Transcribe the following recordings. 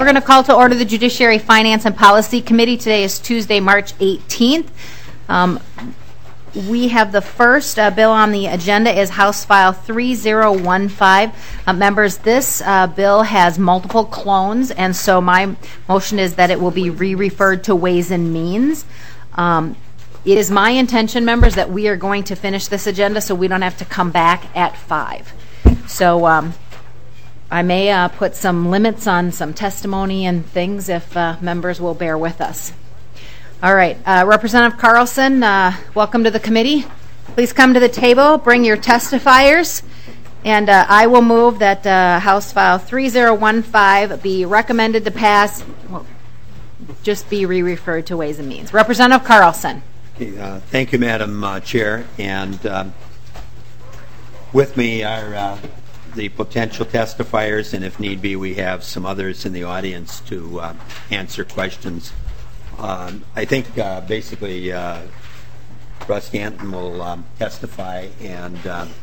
We're going to call to order the Judiciary, Finance, and Policy Committee. Today is Tuesday, March 18th. We have the first bill on the agenda is House File 3015. Members, this bill has multiple clones, and so my motion is that it will be re-referred to Ways and Means. It is my intention, members, that we are going to finish this agenda so we don't have to come back at 5. So I may put some limits on some testimony and things if members will bear with us. All right, Representative Carlson, welcome to the committee. Please come to the table, bring your testifiers, and I will move that House File 3015 be recommended to pass, just be re-referred to Ways and Means. Representative Carlson. Okay, thank you, Madam Chair, and with me are the potential testifiers, and if need be, we have some others in the audience to answer questions. I think basically Russ Stanton will testify, and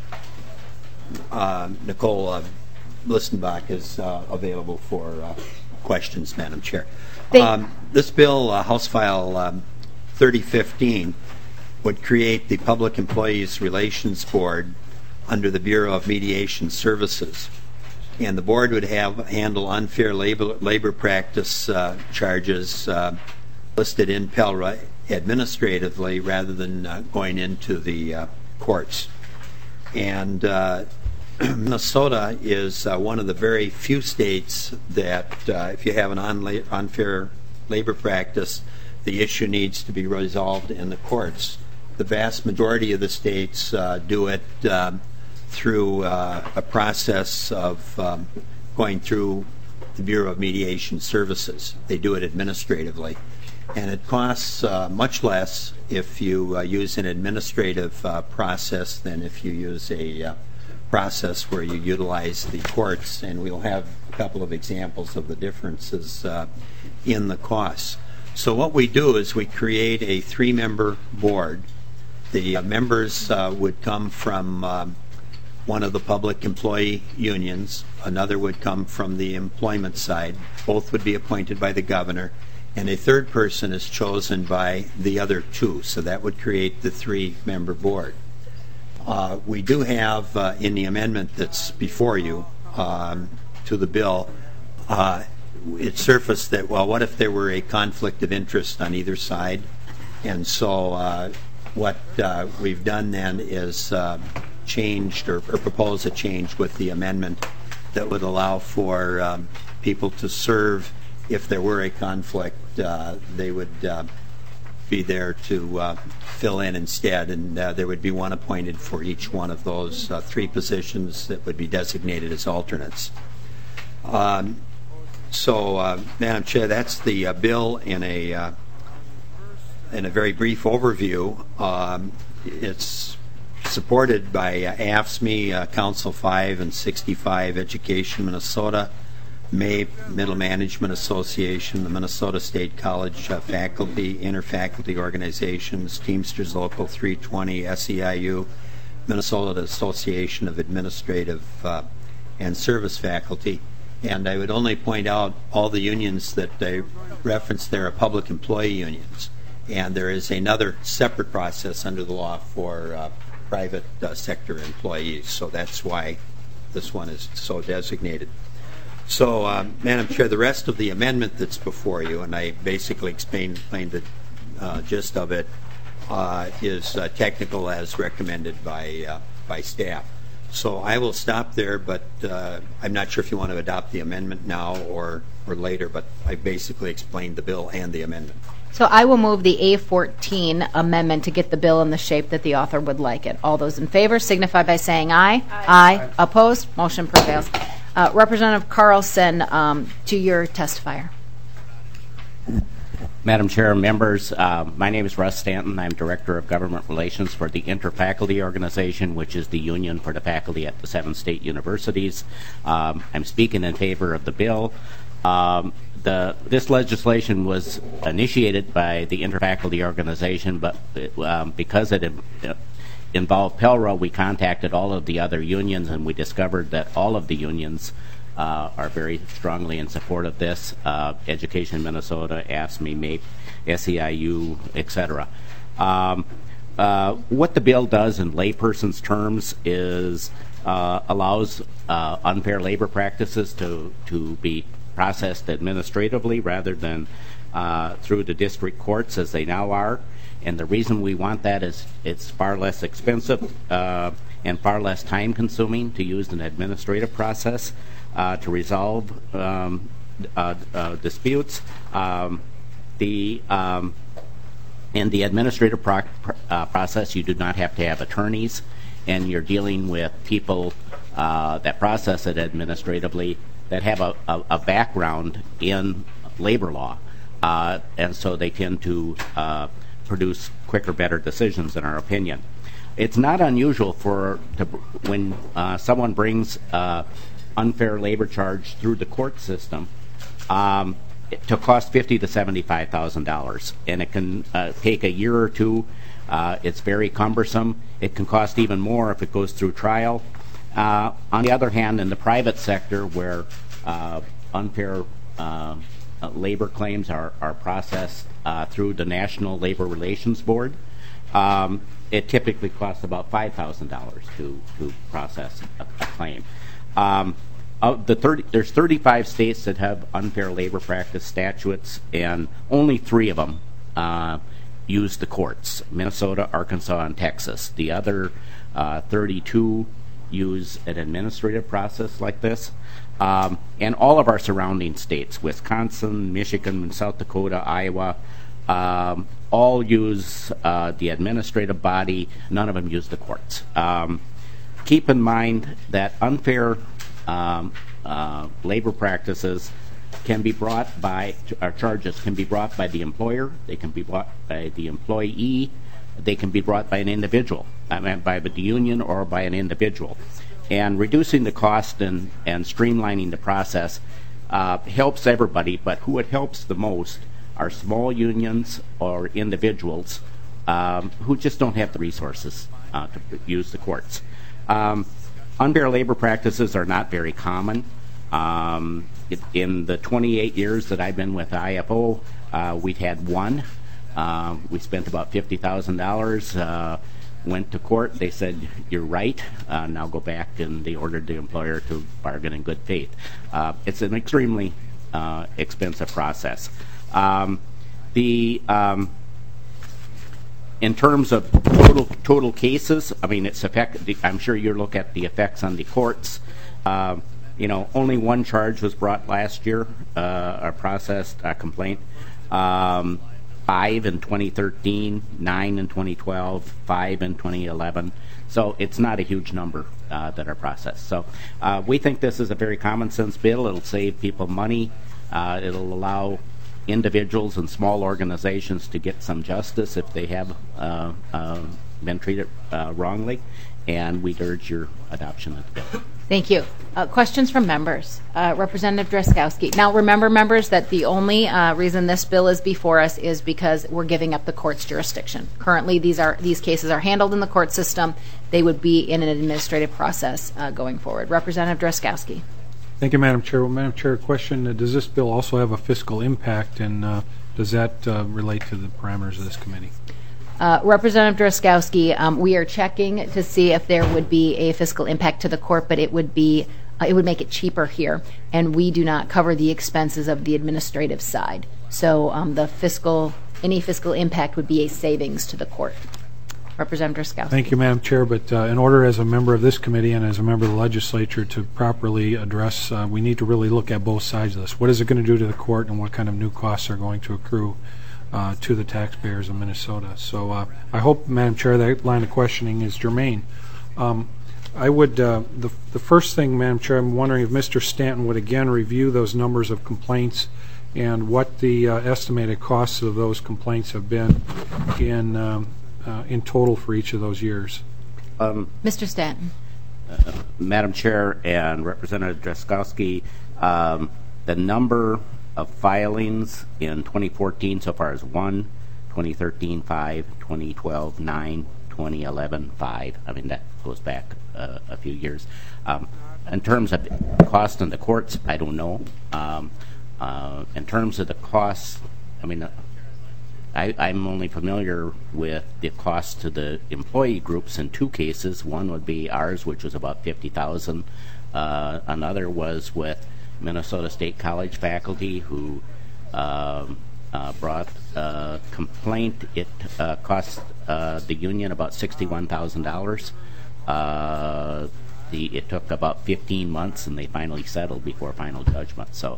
Nicole Listenbach is available for questions, Madam Chair. This bill, House File 3015, would create the Public Employees Relations Board under the Bureau of Mediation Services, and the board would handle unfair labor practice charges listed in PELRA administratively rather than going into the courts. And Minnesota is one of the very few states that if you have an unfair labor practice, the issue needs to be resolved in the courts. The vast majority of the states do it through a process of going through the Bureau of Mediation Services. They do it administratively. And it costs much less if you use an administrative process than if you use a process where you utilize the courts. And we'll have a couple of examples of the differences in the costs. So what we do is we create a 3-member board. The members would come from one of the public employee unions. Another would come from the employment side. Both would be appointed by the governor. And a third person is chosen by the other 2. So that would create the 3-member board. We do have in the amendment that's before you to the bill, it surfaced that, well, what if there were a conflict of interest on either side? And so what we've done then is changed or proposed a change with the amendment that would allow for people to serve. If there were a conflict, they would be there to fill in instead, and there would be one appointed for each one of those 3 positions that would be designated as alternates. So, Madam Chair, that's the bill in a very brief overview. It's supported by AFSCME, Council 5 and 65, Education Minnesota, MAPE, Middle Management Association, the Minnesota State College Faculty, Interfaculty Organizations, Teamsters Local 320, SEIU, Minnesota Association of Administrative and Service Faculty. And I would only point out all the unions that they reference there are public employee unions. And there is another separate process under the law for private sector employees. So that's why this one is so designated. So, Madam Chair, the rest of the amendment that's before you, and I basically explained the gist of it, is technical as recommended by staff. So I will stop there, but I'm not sure if you want to adopt the amendment now or later, but I basically explained the bill and the amendment. So I will move the A14 amendment to get the bill in the shape that the author would like it. All those in favor signify by saying aye. Aye. Opposed? Motion prevails. Representative Carlson, to your testifier. Madam Chair, members, my name is Russ Stanton. I'm Director of Government Relations for the Interfaculty Organization, which is the union for the faculty at the 7 state universities. I'm speaking in favor of the bill. This legislation was initiated by the Interfaculty Organization, but because it involved PELRA, we contacted all of the other unions, and we discovered that all of the unions are very strongly in support of this. Education Minnesota, AFSCME, MAPE, SEIU, etc. What the bill does in layperson's terms is allows unfair labor practices to be processed administratively rather than through the district courts as they now are. And the reason we want that is it's far less expensive and far less time consuming to use an administrative process to resolve disputes. In the administrative process, you do not have to have attorneys, and you're dealing with people that process it administratively that have a background in labor law, and so they tend to produce quicker, better decisions, in our opinion. It's not unusual when someone brings unfair labor charge through the court system to cost $50,000 to $75,000, and it can take a year or two. It's very cumbersome. It can cost even more if it goes through trial. On the other hand, in the private sector, where unfair labor claims are processed through the National Labor Relations Board, it typically costs about $5,000 to process a claim. There's 35 states that have unfair labor practice statutes, and only 3 of them use the courts: Minnesota, Arkansas, and Texas. The other 32 use an administrative process like this. And all of our surrounding states, Wisconsin, Michigan, South Dakota, Iowa, all use the administrative body. None of them use the courts. Keep in mind that unfair labor practices can be brought by, charges can be brought by the employer, they can be brought by the employee, they can be brought by an individual, by the union or by an individual. And reducing the cost and streamlining the process helps everybody, but who it helps the most are small unions or individuals who just don't have the resources to use the courts. Unfair labor practices are not very common. In the 28 years that I've been with IFO, we've had one. We spent about $50,000, went to court. They said, "You're right, now go back," and they ordered the employer to bargain in good faith. It's an extremely expensive process. In terms of total cases, I mean, I'm sure you look at the effects on the courts. Only one charge was brought last year, or processed a complaint. 5 in 2013, 9 in 2012, 5 in 2011. So it's not a huge number that are processed. So we think this is a very common sense bill. It'll save people money. It'll allow individuals and small organizations to get some justice if they have been treated wrongly. And we'd urge your adoption of the bill. Thank you. Questions from members. Representative Drazkowski. Now, remember, members, that the only reason this bill is before us is because we're giving up the court's jurisdiction. Currently, these cases are handled in the court system. They would be in an administrative process going forward. Representative Drazkowski. Thank you, Madam Chair. Well, Madam Chair, a question: does this bill also have a fiscal impact, and does that relate to the parameters of this committee? Representative Drazkowski, we are checking to see if there would be a fiscal impact to the court, but it would make it cheaper here, and we do not cover the expenses of the administrative side. So any fiscal impact would be a savings to the court. Representative Drazkowski. Thank you, Madam Chair. But in order, as a member of this committee and as a member of the legislature, to properly address, we need to really look at both sides of this. What is it going to do to the court, and what kind of new costs are going to accrue to the taxpayers of Minnesota? So I hope, Madam Chair, that line of questioning is germane. I would, the first thing, Madam Chair, I'm wondering if Mr. Stanton would again review those numbers of complaints and what the estimated costs of those complaints have been in total for each of those years. Mr. Stanton. Madam Chair and Representative Drazkowski, the number of filings in 2014 so far is 1, 2013 5, 2012 9, 2011 5. I mean, that goes back a few years. In terms of cost in the courts, I don't know. In terms of the costs, I mean, I'm only familiar with the cost to the employee groups in two cases. One would be ours, which was about $50,000. Another was with Minnesota State College faculty who brought a complaint. It cost the union about $61,000. It took about 15 months, and they finally settled before final judgment. So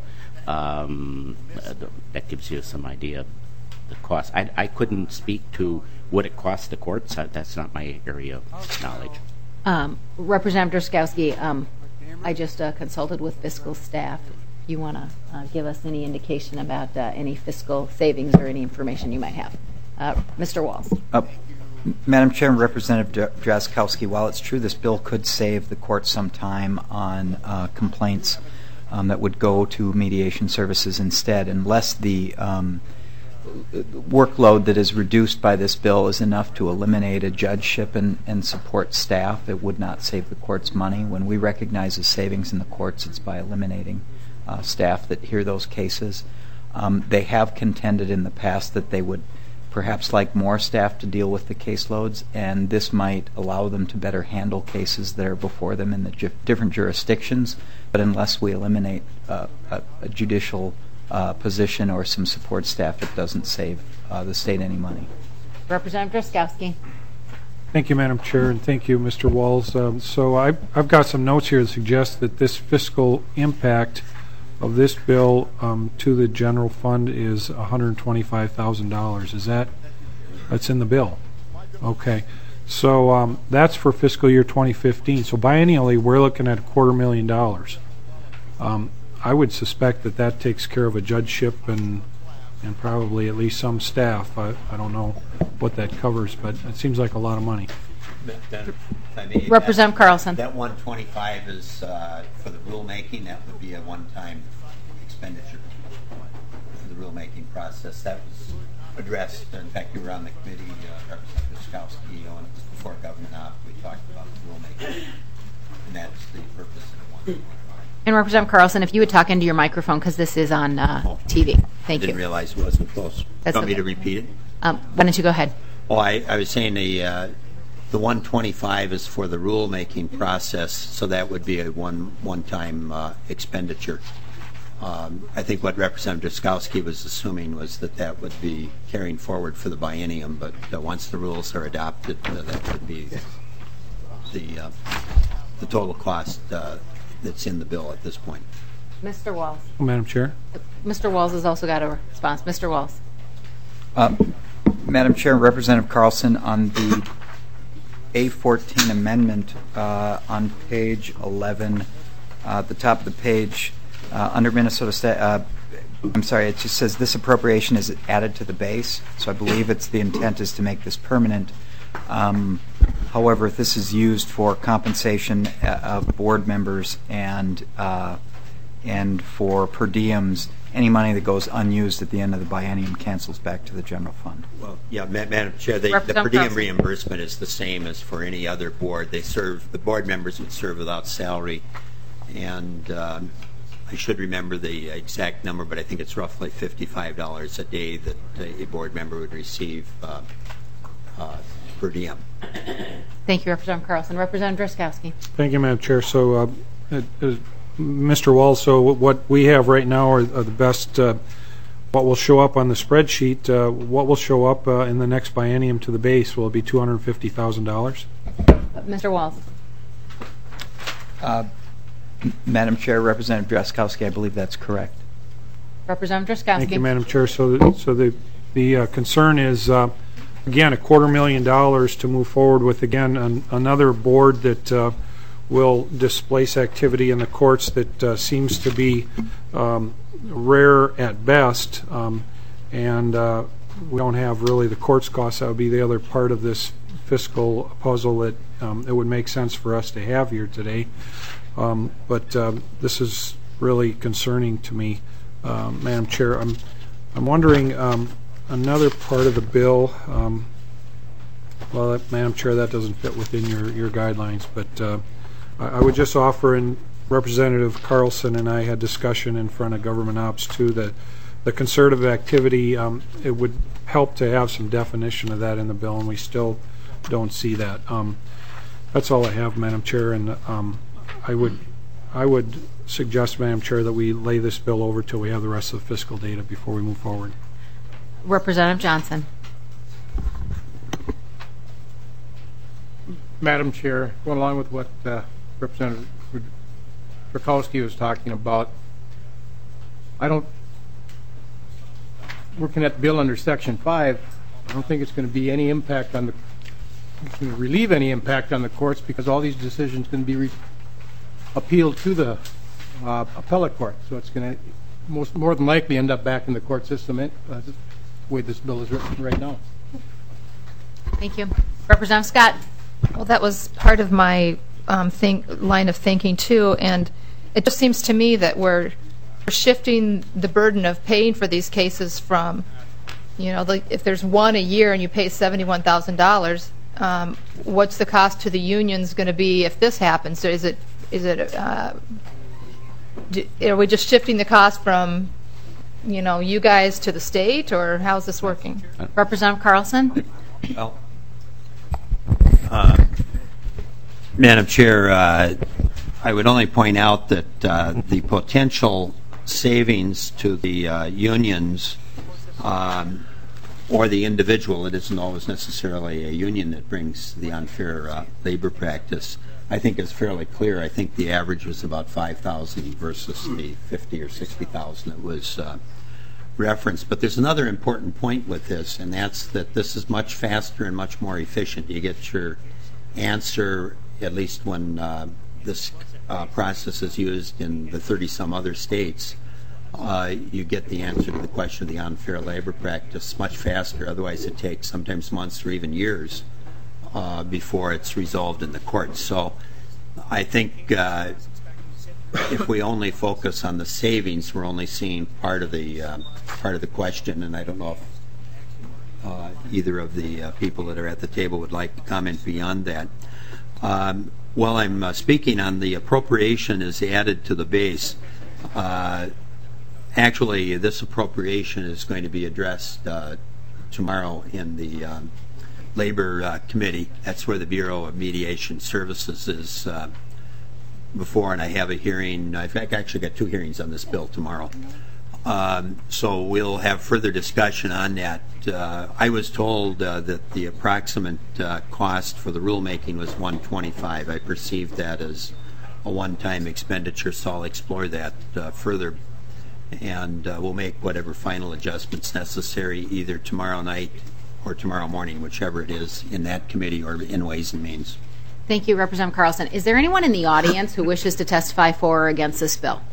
that gives you some idea of the cost. I couldn't speak to what it costs the courts. That's not my area of knowledge. Representative Drazkowski, I just consulted with fiscal staff. You want to give us any indication about any fiscal savings or any information you might have. Mr. Walz. Madam Chair and Representative Drazkowski, while it's true this bill could save the court some time on complaints that would go to mediation services instead, unless the workload that is reduced by this bill is enough to eliminate a judgeship and support staff, it would not save the courts money. When we recognize the savings in the courts, it's by eliminating staff that hear those cases. They have contended in the past that they would perhaps like more staff to deal with the caseloads, and this might allow them to better handle cases that are before them in the different jurisdictions. But unless we eliminate a judicial position or some support staff, it doesn't save the state any money. Representative Drazkowski. Thank you, Madam Chair, and thank you, Mr. Walz. So I've got some notes here that suggest that this fiscal impact of this bill to the general fund is $125,000. That's in the bill? Okay. So that's for fiscal year 2015. So biennially, we're looking at $250,000. I would suspect that takes care of a judgeship and probably at least some staff. I don't know what that covers, but it seems like a lot of money. Representative Carlson. That 125 is for the rulemaking. That would be a one-time expenditure for the rulemaking process. That was addressed. In fact, you were on the committee, Representative Drazkowski, and it was before Government Op. We talked about the rulemaking, and that's the purpose of the 125. And Representative Carlson, if you would talk into your microphone, because this is on TV. Thank you. I didn't realize it wasn't close. That's Want me okay. to repeat it? Why don't you go ahead? Oh, I was saying the 125 is for the rulemaking process, so that would be a one-time expenditure. I think what Representative Drazkowski was assuming was that would be carrying forward for the biennium, but once the rules are adopted, that would be the total cost that's in the bill at this point. Mr. Walz. Madam Chair? Mr. Walz has also got a response. Mr. Walz. Madam Chair, Representative Carlson, on the A14 amendment on page 11, at the top of the page, under Minnesota State, I'm sorry, it just says this appropriation is added to the base, so I believe the intent is to make this permanent. However, if this is used for compensation of board members and for per diems, any money that goes unused at the end of the biennium cancels back to the general fund. Well, yeah, Madam Chair, the per diem reimbursement is the same as for any other board. The board members would serve without salary, and I should remember the exact number, but I think it's roughly $55 a day that a board member would receive per diem. Thank you, Representative Carlson. Representative Drazkowski. Thank you, Madam Chair. So, Mr. Walz, so what we have right now are the best, what will show up on the spreadsheet. What will show up in the next biennium to the base? Will it be $250,000? Mr. Walz. Madam Chair, Representative Drazkowski, I believe that's correct. Representative Drazkowski. Thank you, Madam Chair. So the concern is, again, $250,000 to move forward with, again, another board that will displace activity in the courts that seems to be rare at best, and we don't have really the courts costs. That would be the other part of this fiscal puzzle that it would make sense for us to have here today. But this is really concerning to me, Madam Chair. I'm wondering another part of the bill. Well, Madam Chair, that doesn't fit within your guidelines, but I would just offer in Representative Carlson and I had discussion in front of Government Ops 2 that the concerted activity, it would help to have some definition of that in the bill, and we still don't see that. That's all I have, Madam Chair, and I would suggest, Madam Chair, that we lay this bill over till we have the rest of the fiscal data before we move forward. Representative Johnson. Madam Chair, going along with what Representative Rakowski was talking about, working at the bill under Section 5, I don't think it's going to be any impact on relieve any impact on the courts, because all these decisions can be appealed to the appellate court. So it's going to more than likely end up back in the court system the way this bill is written right now. Thank you. Representative Scott. Well, that was part of my line of thinking too, and it just seems to me that we're shifting the burden of paying for these cases from, if there's one a year and you pay $71,000, what's the cost to the unions going to be if this happens? So are we just shifting the cost from, you guys to the state, or how's this working? Representative Carlson. Well, Madam Chair, I would only point out that the potential savings to the unions or the individual, it isn't always necessarily a union that brings the unfair labor practice, I think is fairly clear. I think the average was about 5,000 versus the 50 or 60,000 that was referenced. But there's another important point with this, and that's that this is much faster and much more efficient. You get your answer, at least when this process is used in the 30-some other states, you get the answer to the question of the unfair labor practice much faster. Otherwise, it takes sometimes months or even years before it's resolved in the courts. So I think if we only focus on the savings, we're only seeing part of the question, and I don't know if either of the people that are at the table would like to comment beyond that. While I'm speaking on the appropriation is added to the base, actually this appropriation is going to be addressed tomorrow in the Labor Committee. That's where the Bureau of Mediation Services is before, and I have a hearing. I've actually got 2 hearings on this bill tomorrow. So we'll have further discussion on that. I was told that the approximate cost for the rulemaking was $125. I perceived that as a one-time expenditure, so I'll explore that further, and we'll make whatever final adjustments necessary either tomorrow night or tomorrow morning, whichever it is, in that committee or in Ways and Means. Thank you, Representative Carlson. Is there anyone in the audience who wishes to testify for or against this bill?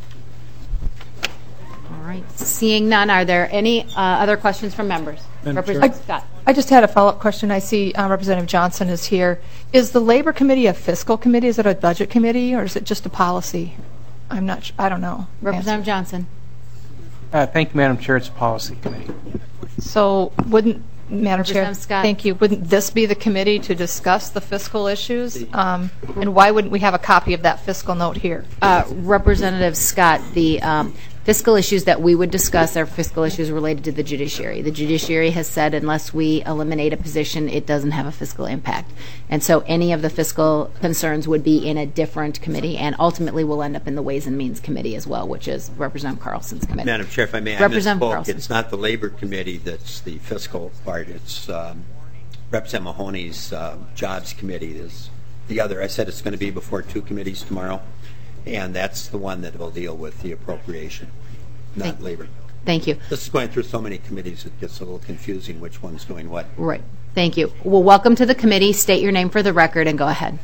All right. Seeing none, are there any other questions from members? Representative Scott. I just had a follow-up question. I see Representative Johnson is here. Is the Labor Committee a fiscal committee? Is it a budget committee, or is it just a policy? I'm not sure. I don't know. Representative Johnson. Thank you, Madam Chair. It's a policy committee. So wouldn't, Madam Chair, Scott. thank you, wouldn't this be the committee to discuss the fiscal issues? And why wouldn't we have a copy of that fiscal note here? Representative Scott, the fiscal issues that we would discuss are fiscal issues related to the judiciary. The judiciary has said unless we eliminate a position, it doesn't have a fiscal impact. And so any of the fiscal concerns would be in a different committee, and ultimately will end up in the Ways and Means Committee as well, which is Representative Carlson's committee. Madam Chair, if I may, I misspoke. It's not the Labor Committee that's the fiscal part. It's Representative Mahoney's Jobs Committee is the other. I said it's going to be before 2 committees tomorrow, and that's the one that will deal with the appropriation, not Labor. Thank you. This is going through so many committees it gets a little confusing which one's doing what. Right. Thank you. Well, welcome to the committee. State your name for the record and go ahead.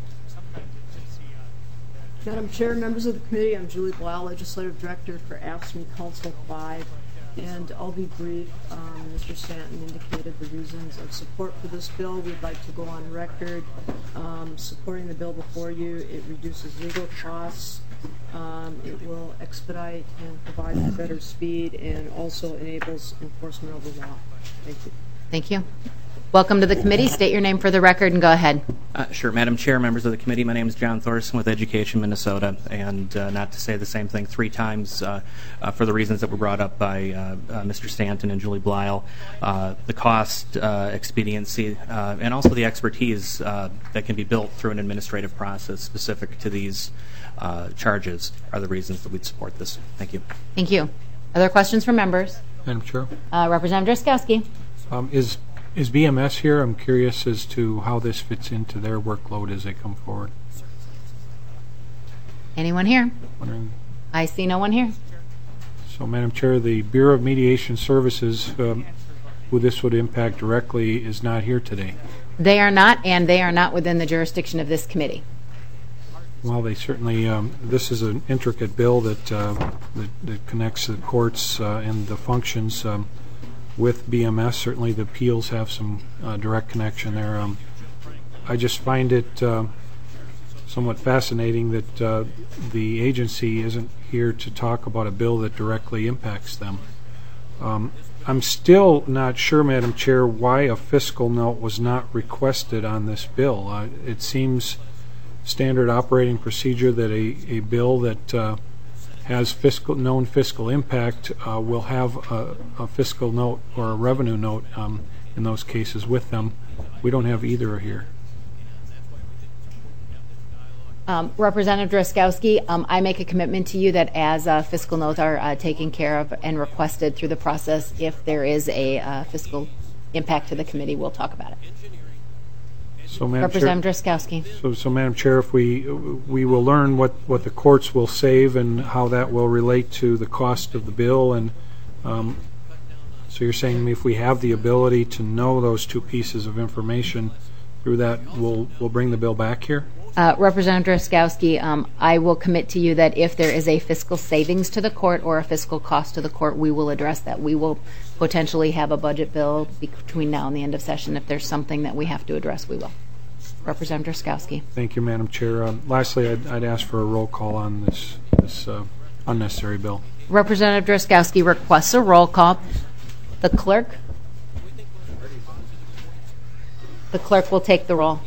Madam Chair, members of the committee, I'm Julie Blau, Legislative Director for AFSCME Council 5, and I'll be brief. Mr. Stanton indicated the reasons of support for this bill. We'd like to go on record supporting the bill before you. It reduces legal costs. It will expedite and provide better speed, and also enables enforcement of the law. Thank you. Thank you. Welcome to the committee. State your name for the record and go ahead. Sure. Madam Chair, members of the committee, my name is John Thorson with Education Minnesota, and not to say the same thing 3 times for the reasons that were brought up by Mr. Stanton and Julie Blyle, the cost, expediency, and also the expertise that can be built through an administrative process specific to these charges are the reasons that we'd support this. Thank you. Thank you. Other questions from members? Madam Chair. Representative Drazkowski. Is BMS here? I'm curious as to how this fits into their workload as they come forward. Anyone here? Wondering. I see no one here. So, Madam Chair, the Bureau of Mediation Services, who this would impact directly, is not here today. They are not, and they are not within the jurisdiction of this committee. Well, they certainly. This is an intricate bill that connects the courts and the functions with BMS. Certainly, the appeals have some direct connection there. I just find it somewhat fascinating that the agency isn't here to talk about a bill that directly impacts them. I'm still not sure, Madam Chair, why a fiscal note was not requested on this bill. It seems standard operating procedure that a bill that has known fiscal impact will have a fiscal note or a revenue note in those cases with them. We don't have either here. Representative Drazkowski, I make a commitment to you that as fiscal notes are taken care of and requested through the process, if there is a fiscal impact to the committee, we'll talk about it. So, Madam Representative Drazkowski. So, Madam Chair, if we will learn what the courts will save and how that will relate to the cost of the bill, and so you're saying if we have the ability to know those 2 pieces of information through that, we'll bring the bill back here? Representative Drazkowski, I will commit to you that if there is a fiscal savings to the court or a fiscal cost to the court, we will address that. We will potentially have a budget bill between now and the end of session. If there's something that we have to address, we will. Representative Drazkowski. Thank you, Madam Chair. Lastly, I'd ask for a roll call on this unnecessary bill. Representative Drazkowski requests a roll call. The clerk will take the roll.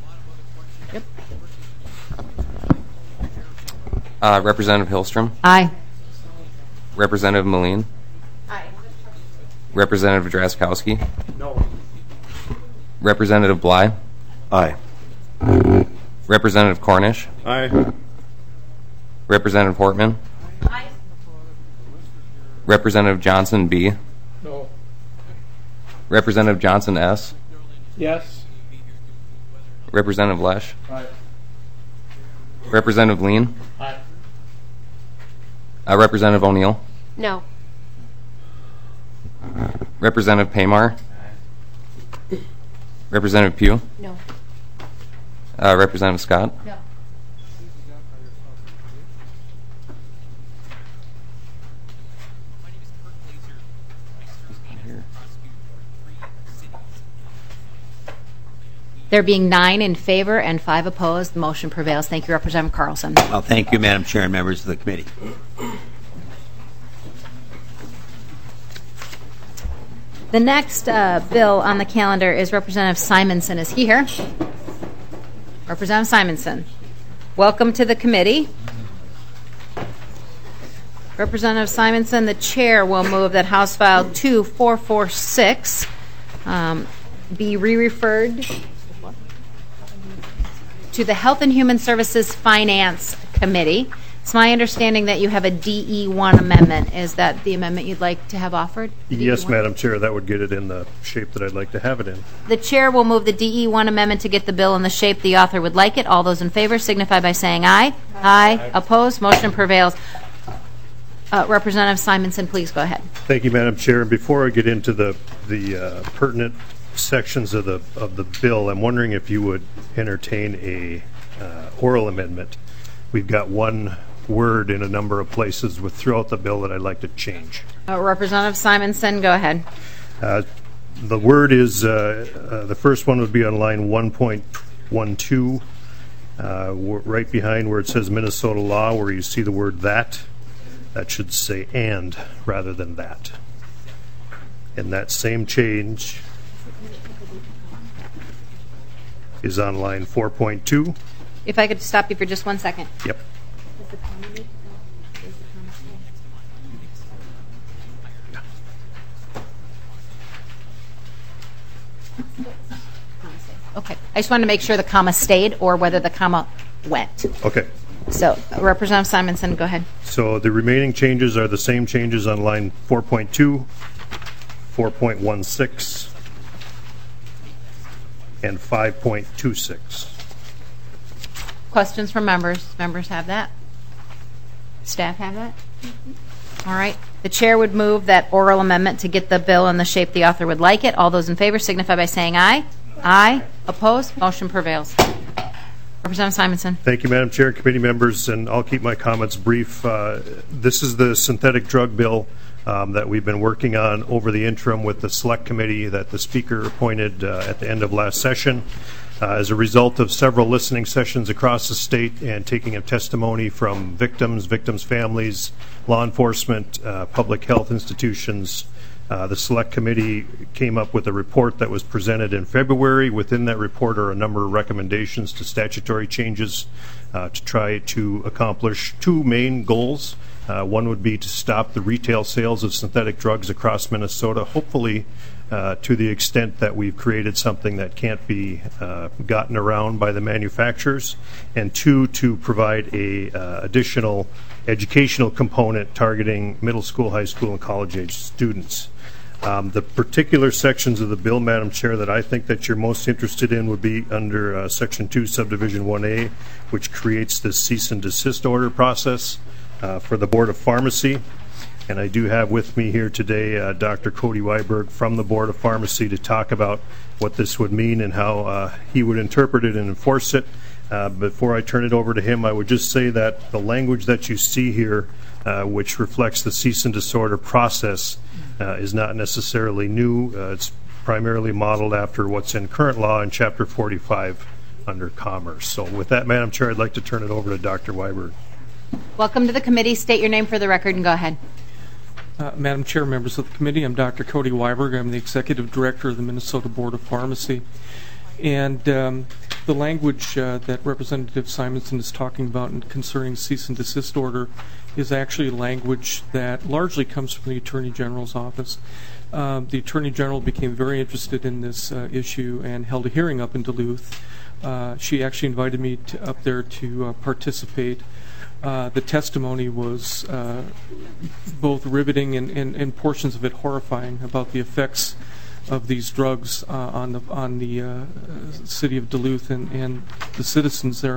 Representative Hillstrom? Aye. Representative Moline? Aye. Representative Drazkowski? No. Representative Bly? Aye. Representative Cornish? Aye. Representative Portman? Aye. Representative Johnson B? No. Representative Johnson S? Yes. Representative Lesh? Aye. Representative Lean? Aye. Representative O'Neill? No. Representative Paymar? Representative Pugh? No. Representative Scott? No. There being 9 in favor and 5 opposed, the motion prevails. Thank you, Representative Carlson. Well, thank you, Madam Chair and members of the committee. The next bill on the calendar is Representative Simonson. Is he here? Representative Simonson. Welcome to the committee. Representative Simonson, the chair will move that House File 2446 be re-referred to the Health and Human Services Finance Committee. It's my understanding that you have a DE1 amendment. Is that the amendment you'd like to have offered? Yes, DE1? Madam Chair. That would get it in the shape that I'd like to have it in. The chair will move the DE1 amendment to get the bill in the shape the author would like it. All those in favor signify by saying aye. Aye. Opposed? Motion prevails. Representative Simonson, please go ahead. Thank you, Madam Chair. And before I get into the pertinent sections of the bill, I'm wondering if you would entertain a oral amendment. We've got one word in a number of places throughout the bill that I'd like to change. Representative Simonson, go ahead. The word is, the first one would be on line 1.12, right behind where it says Minnesota law, where you see the word that should say and rather than that. And that same change, is on line 4.2. If I could stop you for just 1 second. Yep. Okay. I just wanted to make sure the comma stayed or whether the comma went. Okay. So, Representative Simonson, go ahead. So the remaining changes are the same changes on line 4.2, 4.16, and 5.26. Questions from members? Members have that? Staff have that? All right. The chair would move that oral amendment to get the bill in the shape the author would like it. All those in favor signify by saying aye. Aye. Opposed? Motion prevails. Representative Simonson. Thank you, Madam Chair, committee members, and I'll keep my comments brief. This is the synthetic drug bill that we've been working on over the interim with the select committee that the Speaker appointed at the end of last session. As a result of several listening sessions across the state and taking of testimony from victims, families, law enforcement, public health institutions, the Select Committee came up with a report that was presented in February. Within that report are a number of recommendations to statutory changes to try to accomplish two main goals. One would be to stop the retail sales of synthetic drugs across Minnesota, hopefully to the extent that we've created something that can't be gotten around by the manufacturers, and two, to provide a additional educational component targeting middle school, high school, and college-age students. The particular sections of the bill, Madam Chair, that I think that you're most interested in would be under Section 2, Subdivision 1A, which creates this cease and desist order process for the Board of Pharmacy. And I do have with me here today Dr. Cody Weiberg from the Board of Pharmacy to talk about what this would mean and how he would interpret it and enforce it. Before I turn it over to him, I would just say that the language that you see here, which reflects the cease and desist order process, is not necessarily new. It's primarily modeled after what's in current law in Chapter 45 under Commerce. So with that, Madam Chair, I'd like to turn it over to Dr. Weiberg. Welcome to the committee. State your name for the record and go ahead. Madam Chair, members of the committee, I'm Dr. Cody Weiberg. I'm the Executive Director of the Minnesota Board of Pharmacy. And the language that Representative Simonson is talking about concerning cease and desist order is actually language that largely comes from the Attorney General's office. The Attorney General became very interested in this issue and held a hearing up in Duluth. She actually invited me up there to participate. The testimony was both riveting and portions of it horrifying about the effects of these drugs on the city of Duluth and the citizens there.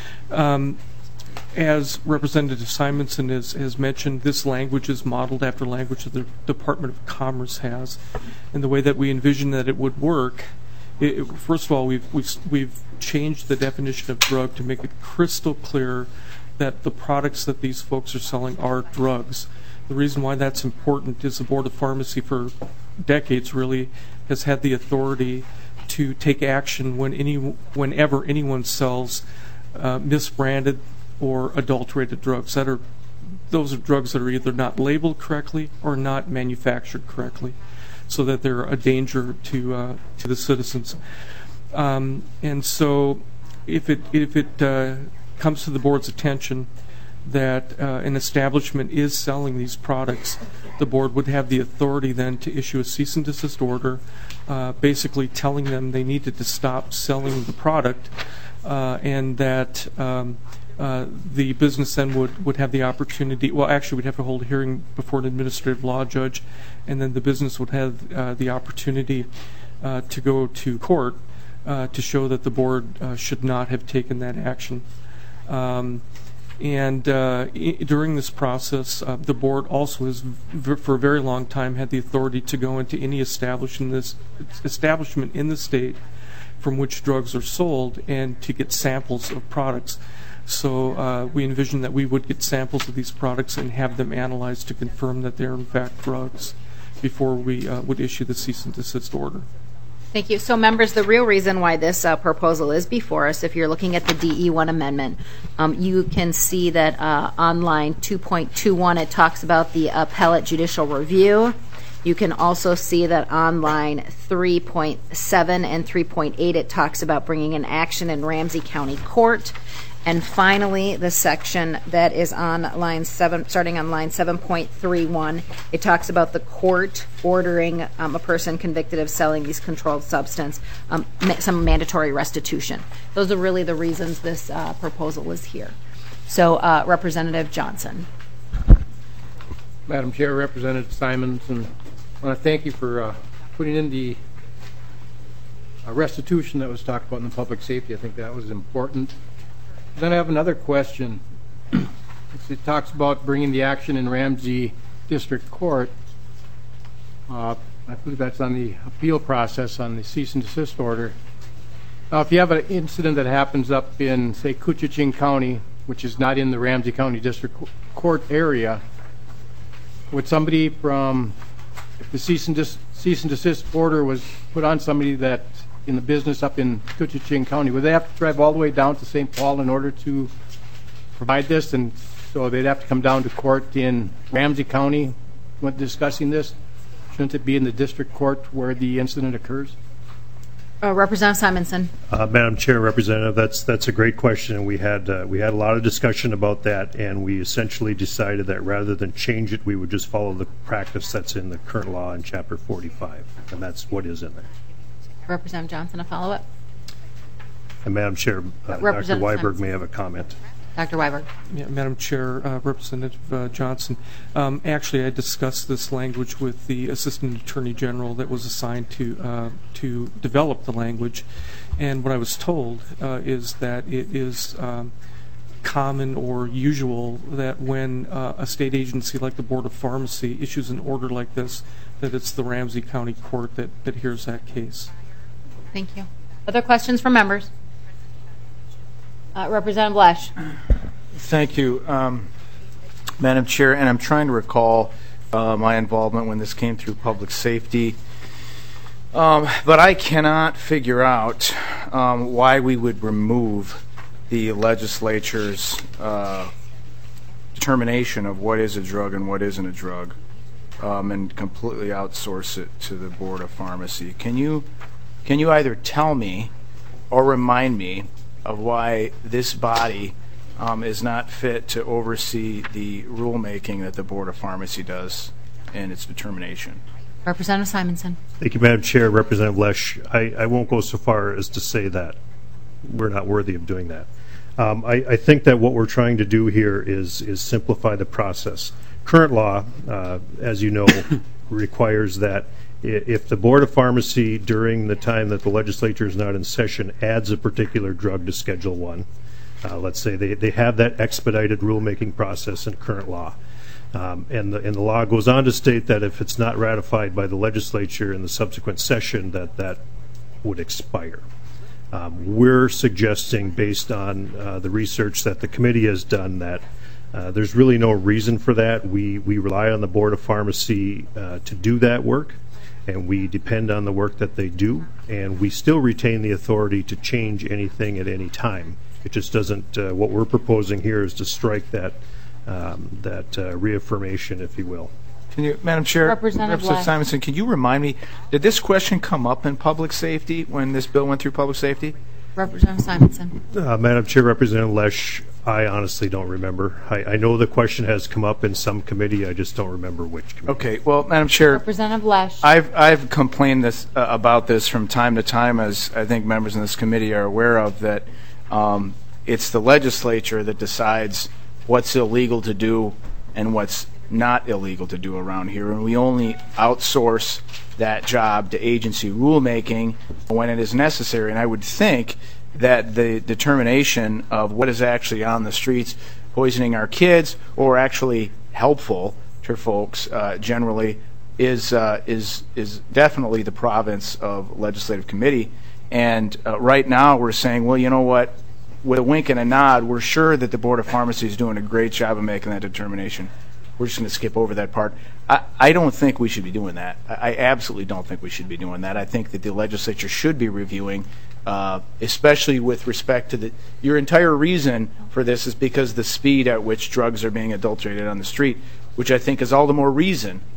As Representative Simonson has mentioned, this language is modeled after language that the Department of Commerce has, and the way that we envision that it would work. First of all, we've changed the definition of drug to make it crystal clear that the products that these folks are selling are drugs. The reason why that's important is the Board of Pharmacy for decades really has had the authority to take action whenever anyone sells misbranded or adulterated drugs. Those are drugs that are either not labeled correctly or not manufactured correctly, so that they're a danger to the citizens. And so if it comes to the board's attention that an establishment is selling these products, the board would have the authority then to issue a cease and desist order, basically telling them they needed to stop selling the product, and that the business then would have the opportunity, well, actually we'd have to hold a hearing before an administrative law judge, and then the business would have the opportunity to go to court to show that the board should not have taken that action. During this process, the board also has, for a very long time, had the authority to go into any establishment in the state from which drugs are sold and to get samples of products. So we envision that we would get samples of these products and have them analyzed to confirm that they're in fact drugs before we would issue the cease and desist order. Thank you. So, members, the real reason why this proposal is before us, if you're looking at the DE1 amendment, you can see that on line 2.21 it talks about the appellate judicial review. You can also see that on line 3.7 and 3.8, it talks about bringing an action in Ramsey County Court. And finally, the section that is on line 7, starting on line 7.31, it talks about the court ordering a person convicted of selling these controlled substance some mandatory restitution. Those are really the reasons this proposal was here. So, Representative Johnson. Madam Chair, Representative Simonson, I want to thank you for putting in the restitution that was talked about in the public safety. I think that was important. Then I have another question. It talks about bringing the action in Ramsey District Court. I believe that's on the appeal process on the cease and desist order. Now, if you have an incident that happens up in, say, Koochiching County, which is not in the Ramsey County District Court area, would somebody from, if the cease and desist order was put on somebody that in the business up in Koochiching County, would they have to drive all the way down to St. Paul in order to provide this? And so they'd have to come down to court in Ramsey County when discussing this? Shouldn't it be in the district court where the incident occurs? Representative Simonson. Madam Chair, Representative, that's a great question, and we had a lot of discussion about that, and we essentially decided that rather than change it, we would just follow the practice that's in the current law in Chapter 45, and that's what is in there. Representative Johnson, a follow-up? And Madam Chair, Dr. Weiberg may have a comment. Dr. Weiberg. Yeah, Madam Chair, Representative Johnson. Actually, I discussed this language with the Assistant Attorney General that was assigned to develop the language, and what I was told is that it is common or usual that when a state agency like the Board of Pharmacy issues an order like this, that it's the Ramsey County Court that hears that case. Thank you. Other questions from members? Representative Lesh. Thank you, Madam Chair. And I'm trying to recall my involvement when this came through public safety. But I cannot figure out why we would remove the legislature's determination of what is a drug and what isn't a drug and completely outsource it to the Board of Pharmacy. Can you either tell me or remind me of why this body is not fit to oversee the rulemaking that the Board of Pharmacy does and its determination? Representative Simonson. Thank you, Madam Chair. Representative Lesh, I won't go so far as to say that we're not worthy of doing that. I think that what we're trying to do here is simplify the process. Current law, as you know, requires that if the Board of Pharmacy, during the time that the legislature is not in session, adds a particular drug to Schedule I, let's say they have that expedited rulemaking process in current law. And the law goes on to state that if it's not ratified by the legislature in the subsequent session, that would expire. We're suggesting, based on the research that the committee has done, that there's really no reason for that. We rely on the Board of Pharmacy to do that work, and we depend on the work that they do, and we still retain the authority to change anything at any time. It just doesn't, what we're proposing here is to strike that reaffirmation, if you will. Can you, Madam Chair, Representative Simonson, can you remind me, did this question come up in public safety when this bill went through public safety? Representative Simonson. Madam Chair, Representative Lesh, I honestly don't remember. I know the question has come up in some committee. I just don't remember which committee. Okay. Well, Madam Chair, Representative Lesh. I've complained about this from time to time, as I think members in this committee are aware of, that it's the legislature that decides what's illegal to do and what's not illegal to do around here, and we only outsource that job to agency rulemaking when it is necessary. And I would think that the determination of what is actually on the streets poisoning our kids or actually helpful to folks generally is definitely the province of legislative committee. And right now we're saying, well, you know what, with a wink and a nod, we're sure that the Board of Pharmacy is doing a great job of making that determination. We're just going to skip over that part. I don't think we should be doing that. I absolutely don't think we should be doing that. I think that the legislature should be reviewing, especially with respect to your entire reason for this is because the speed at which drugs are being adulterated on the street, which I think is all the more reason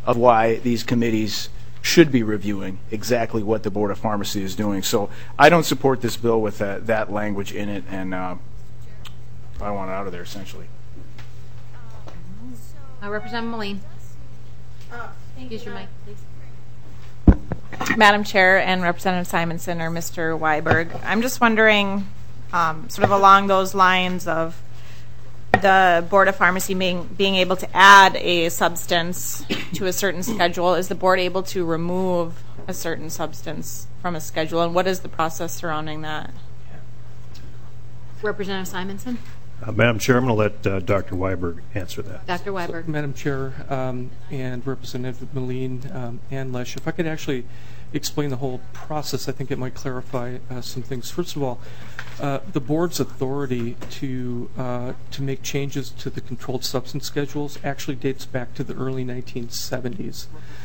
of why these committees should be reviewing exactly what the Board of Pharmacy is doing. So I don't support this bill with that language in it, and I want it out of there, essentially. Representative Moline. Use your mic, please. Madam Chair and Representative Simonson or Mr. Weiberg, I'm just wondering, sort of along those lines of the Board of Pharmacy being able to add a substance to a certain schedule, is the board able to remove a certain substance from a schedule, and what is the process surrounding that? Representative Simonson. Madam Chair, I'm going to let Dr. Weiberg answer that. Dr. Weiberg. Madam Chair and Representative Moline and Lesh, if I could actually explain the whole process, I think it might clarify some things. First of all, the board's authority to make changes to the controlled substance schedules actually dates back to the early 1970s.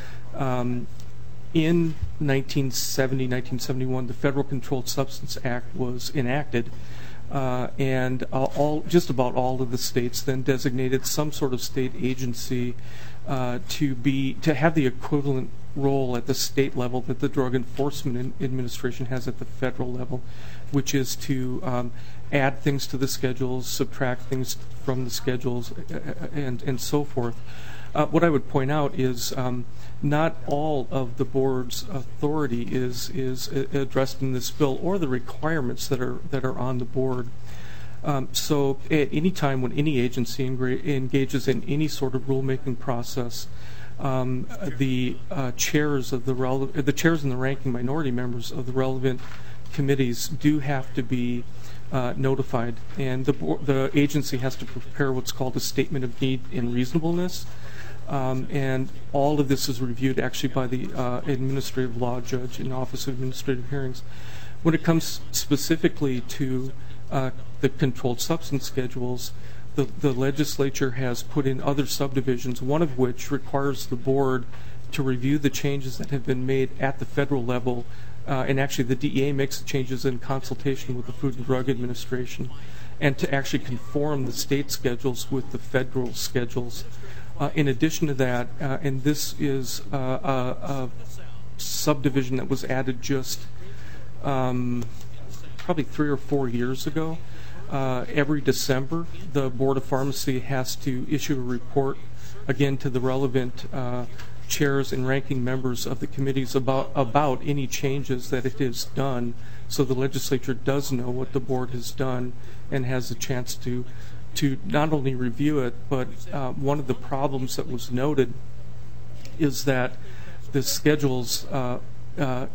In 1970, 1971, the Federal Controlled Substance Act was enacted, and just about all of the states then designated some sort of state agency to have the equivalent role at the state level that the Drug Enforcement Administration has at the federal level, which is to add things to the schedules, subtract things from the schedules, and so forth. What I would point out is not all of the board's authority is addressed in this bill, or the requirements that are on the board. So at any time when any agency engages in any sort of rulemaking process, the chairs and the ranking minority members of the relevant committees do have to be notified, and the agency has to prepare what's called a statement of need and reasonableness. And all of this is reviewed actually by the administrative law judge in the Office of Administrative Hearings. When it comes specifically to the controlled substance schedules, the legislature has put in other subdivisions, one of which requires the board to review the changes that have been made at the federal level, and actually the DEA makes the changes in consultation with the Food and Drug Administration, and to actually conform the state schedules with the federal schedules. In addition to that, and this is a subdivision that was added just probably 3 or 4 years ago, every December the Board of Pharmacy has to issue a report again to the relevant chairs and ranking members of the committees about any changes that it has done, so the legislature does know what the board has done and has a chance to not only review it, but one of the problems that was noted is that the schedules that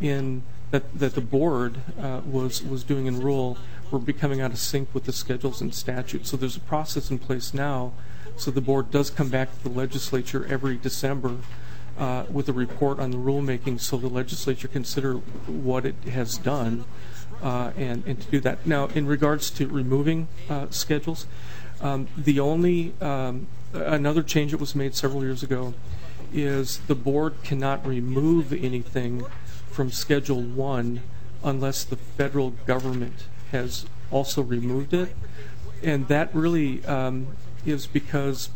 the board was doing in rule were becoming out of sync with the schedules and statutes. So there's a process in place now, so the board does come back to the legislature every December with a report on the rulemaking, so the legislature consider what it has done and to do that. Now, in regards to removing schedules, the only another change that was made several years ago is the board cannot remove anything from Schedule 1 unless the federal government has also removed it. And that really is because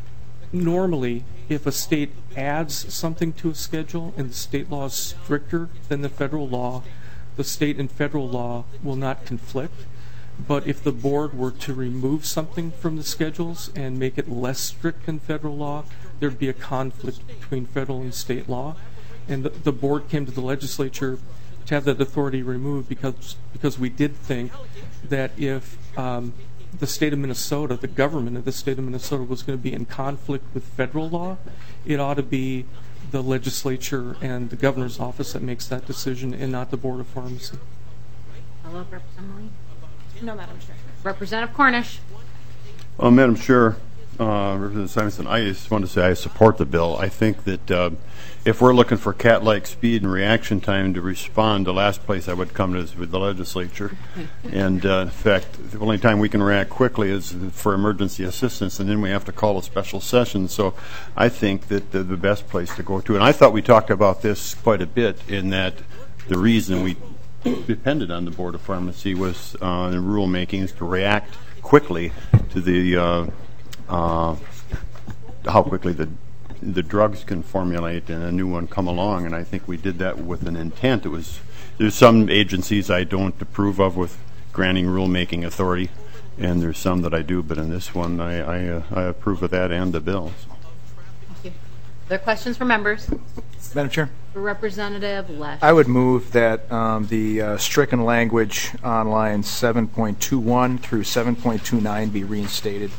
normally if a state adds something to a schedule and the state law is stricter than the federal law, the state and federal law will not conflict. But if the board were to remove something from the schedules and make it less strict than federal law, there'd be a conflict between federal and state law. And the board came to the legislature to have that authority removed because we did think that if the state of Minnesota, the government of the state of Minnesota, was going to be in conflict with federal law, it ought to be the legislature and the governor's office that makes that decision and not the Board of Pharmacy. Hello, Representative Lee. No, Madam Chair. Representative Cornish. Madam Chair, Representative Simonson, I just want to say I support the bill. I think that if we're looking for cat-like speed and reaction time to respond, the last place I would come to is with the legislature. And in fact, the only time we can react quickly is for emergency assistance, and then we have to call a special session. So I think that the best place to go to, and I thought we talked about this quite a bit, in that the reason we depended on the Board of Pharmacy was in rulemaking to react quickly to the how quickly the the drugs can formulate and a new one come along, and I think we did that with an intent. There's some agencies I don't approve of with granting rulemaking authority, and there's some that I do, but in this one I approve of that and the bill. Thank you. Other questions from members? Madam Chair? For Representative Lesh. I would move that the stricken language on lines 7.21 through 7.29 be reinstated.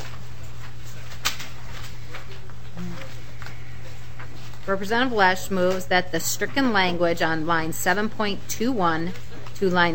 Representative Lesh moves that the stricken language on line 7.21 to line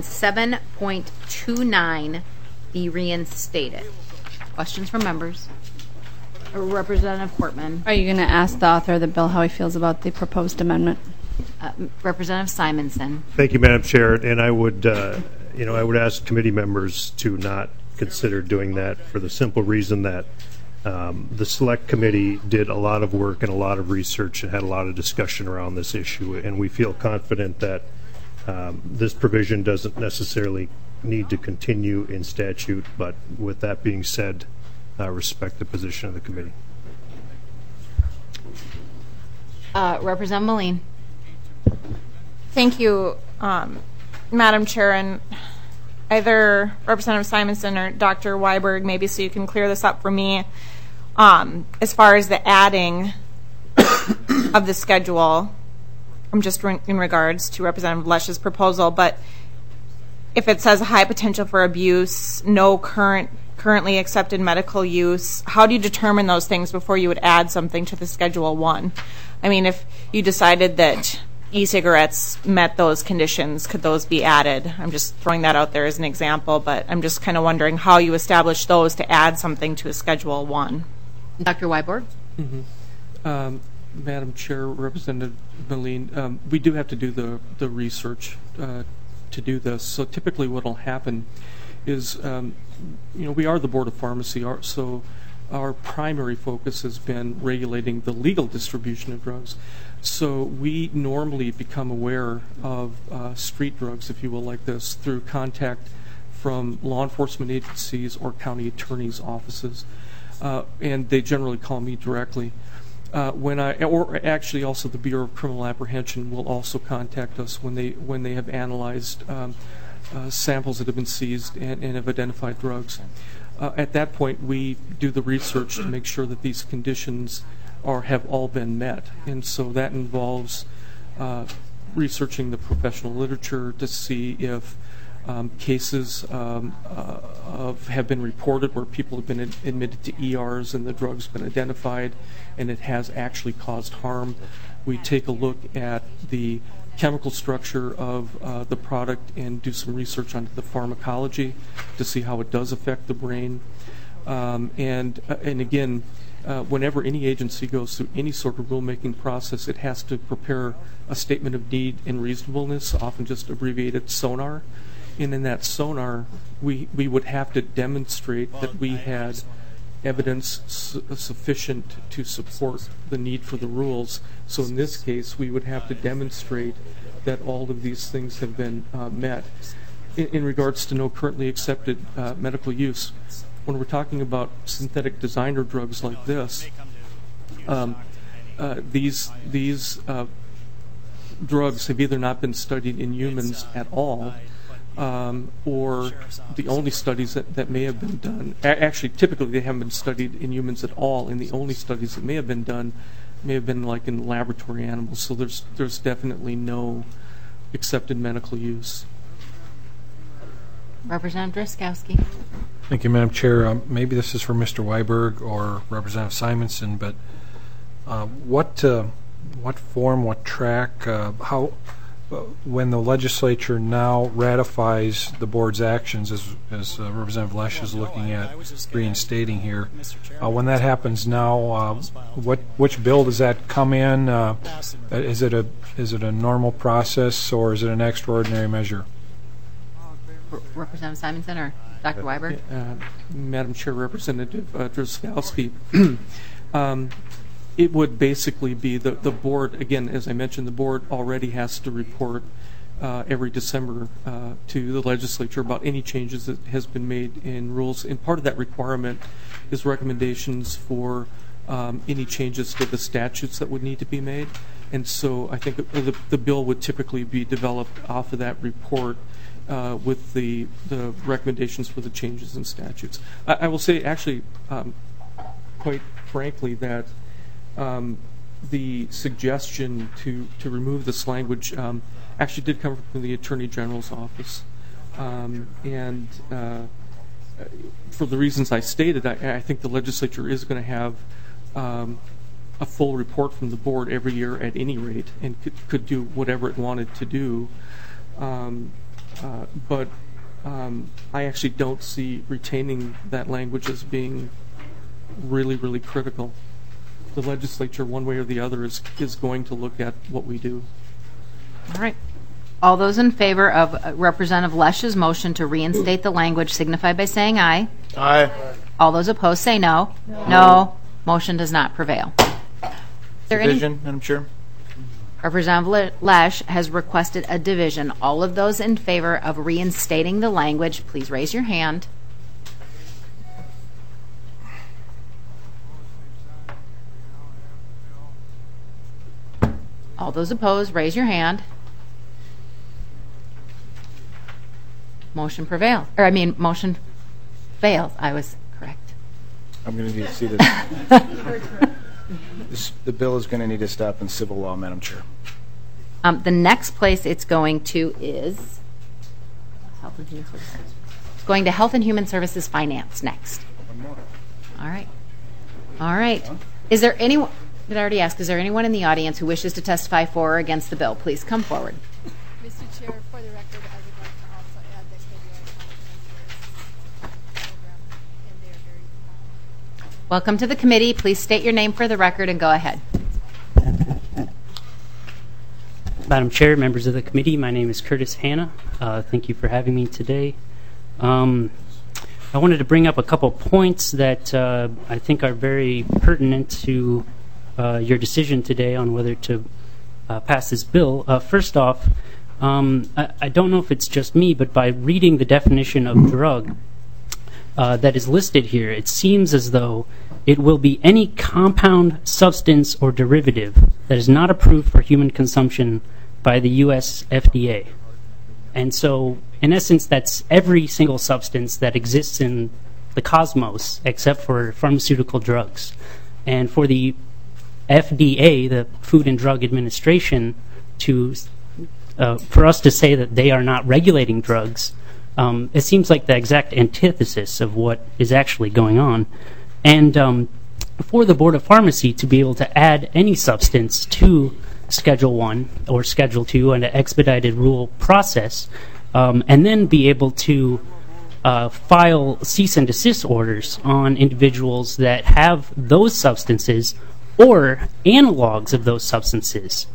7.29 be reinstated. Questions from members? Representative Portman. Are you going to ask the author of the bill how he feels about the proposed amendment? Representative Simonson. Thank you, Madam Chair. And I would, I would ask committee members to not consider doing that for the simple reason that the Select Committee did a lot of work and a lot of research and had a lot of discussion around this issue, and we feel confident that this provision doesn't necessarily need to continue in statute, but with that being said, respect the position of the committee. Representative Moline. Thank you, Madam Chair, and either Representative Simonson or Dr. Weiberg, maybe so you can clear this up for me. As far as the adding of the schedule, I'm just in regards to Representative Lesh's proposal, but if it says high potential for abuse, no currently accepted medical use, how do you determine those things before you would add something to the Schedule 1? I mean, if you decided that e-cigarettes met those conditions, could those be added? I'm just throwing that out there as an example, but I'm just kind of wondering how you establish those to add something to a Schedule 1. Dr. Weiborg? Madam Chair, Representative Moline, we do have to do the research to do this. So typically what will happen is, we are the Board of Pharmacy, so our primary focus has been regulating the legal distribution of drugs. So we normally become aware of street drugs, if you will, like this, through contact from law enforcement agencies or county attorneys' offices. And they generally call me directly. Or actually also the Bureau of Criminal Apprehension will also contact us when they have analyzed samples that have been seized and have identified drugs. At that point, we do the research to make sure that these conditions have all been met, and so that involves researching the professional literature to see if cases have been reported where people have been admitted to ERs and the drug's been identified and it has actually caused harm. We take a look at the chemical structure of the product and do some research on the pharmacology to see how it does affect the brain. And again, whenever any agency goes through any sort of rulemaking process, it has to prepare a statement of need and reasonableness, often just abbreviated SONAR. And in that SONAR, we would have to demonstrate that we had evidence sufficient to support the need for the rules. So in this case, we would have to demonstrate that all of these things have been met. In regards to no currently accepted medical use, when we're talking about synthetic designer drugs like this, these drugs have either not been studied in humans at all, or the only studies that may have been done, actually typically they haven't been studied in humans at all, and the only studies that may have been done may have been like in laboratory animals, so there's definitely no accepted medical use. Representative Driscowski. Thank you, Madam Chair. Maybe this is for Mr. Weiberg or Representative Simonson, but what form, what track, how, when the legislature now ratifies the board's actions, as Representative Lesh is looking at reinstating here, when that happens now, which bill does that come in? Is it a normal process or is it an extraordinary measure? Representative Simonson or Dr. Weiberg? Madam Chair, Representative Driscowski. It would basically be the board, again, as I mentioned, the board already has to report every December to the legislature about any changes that has been made in rules. And part of that requirement is recommendations for any changes to the statutes that would need to be made. And so I think the bill would typically be developed off of that report with the recommendations for the changes in statutes. I will say, actually, quite frankly, that the suggestion to remove this language actually did come from the Attorney General's office. And for the reasons I stated, I think the legislature is going to have a full report from the board every year at any rate, and could do whatever it wanted to do. But I actually don't see retaining that language as being really, really critical. The legislature, one way or the other, is going to look at what we do. All right. All those in favor of Representative Lesch's motion to reinstate the language signify by saying aye. Aye. All those opposed say no. No. Motion does not prevail. Division, Madam Chair. Representative Lesch has requested a division. All of those in favor of reinstating the language, please raise your hand. All those opposed, raise your hand. Motion prevailed. Motion failed. I was correct. I'm going to need to see this. The bill is going to need to stop in civil law, Madam Chair. The next place it's going to is Health and Human Services. It's going to Health and Human Services Finance next. All right. All right. Is there anyone? Did I already ask? Is there anyone in the audience who wishes to testify for or against the bill? Please come forward. Mr. Chair, for the record, I would like to also add that program, and they are very Welcome to the committee. Please state your name for the record and go ahead. Madam Chair, members of the committee, my name is Curtis Hanna. Thank you for having me today. I wanted to bring up a couple points that I think are very pertinent to your decision today on whether to pass this bill. First off, I don't know if it's just me, but by reading the definition of drug that is listed here, it seems as though it will be any compound, substance, or derivative that is not approved for human consumption by the U.S. FDA. And so, in essence, that's every single substance that exists in the cosmos except for pharmaceutical drugs. And for the FDA, the Food and Drug Administration, for us to say that they are not regulating drugs, it seems like the exact antithesis of what is actually going on. And for the Board of Pharmacy to be able to add any substance to Schedule 1 or Schedule 2 and an expedited rule process, and then be able to file cease and desist orders on individuals that have those substances or analogs of those substances,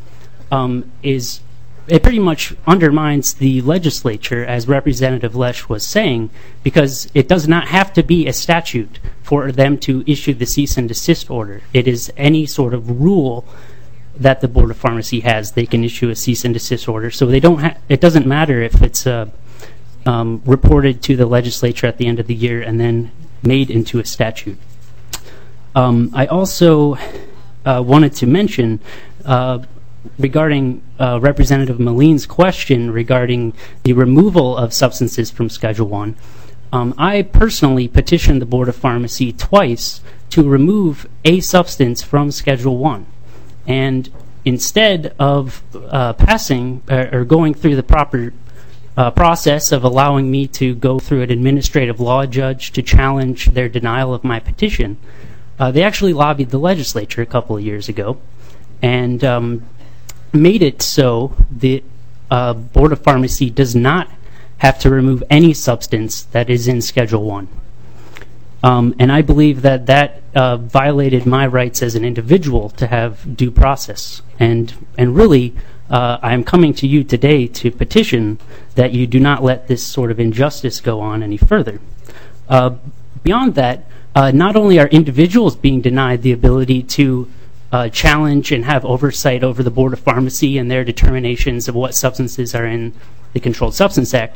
it pretty much undermines the legislature, as Representative Lesch was saying, because it does not have to be a statute for them to issue the cease and desist order. It is any sort of rule that the Board of Pharmacy has. They can issue a cease and desist order. So they don't. It doesn't matter if it's reported to the legislature at the end of the year and then made into a statute. I also wanted to mention regarding Representative Maline's question regarding the removal of substances from Schedule 1. I personally petitioned the Board of Pharmacy twice to remove a substance from Schedule 1. And instead of passing or going through the proper process of allowing me to go through an administrative law judge to challenge their denial of my petition, they actually lobbied the legislature a couple of years ago and made it so the Board of Pharmacy does not have to remove any substance that is in Schedule 1. And I believe that violated my rights as an individual to have due process. And really, I'm coming to you today to petition that you do not let this sort of injustice go on any further. Beyond that, not only are individuals being denied the ability to challenge and have oversight over the Board of Pharmacy and their determinations of what substances are in the Controlled Substance Act,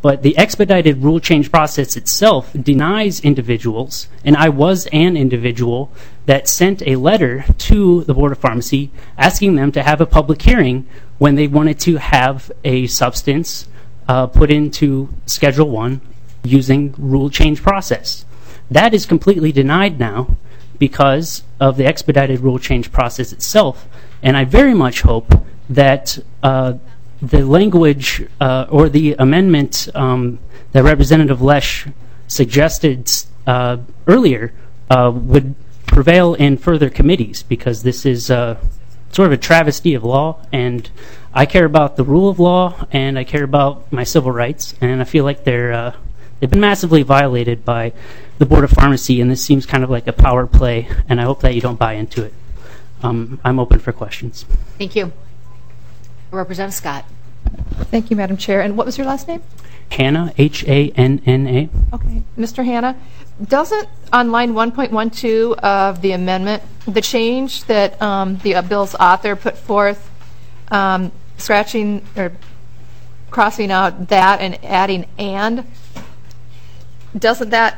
But the expedited rule change process itself denies individuals, and I was an individual that sent a letter to the Board of Pharmacy asking them to have a public hearing when they wanted to have a substance put into Schedule 1 using rule change process. That is completely denied now because of the expedited rule change process itself, and I very much hope that the language or the amendment that Representative Lesh suggested earlier would prevail in further committees, because this is sort of a travesty of law, and I care about the rule of law and I care about my civil rights, and I feel like they've been massively violated by the Board of Pharmacy, and this seems kind of like a power play, and I hope that you don't buy into it. I'm open for questions. Thank you. Representative Scott. Thank you, Madam Chair. And what was your last name? Hanna, Hanna. Okay. Mr. Hanna, doesn't on line 1.12 of the amendment, the change that the bill's author put forth, scratching or crossing out that and adding and, doesn't that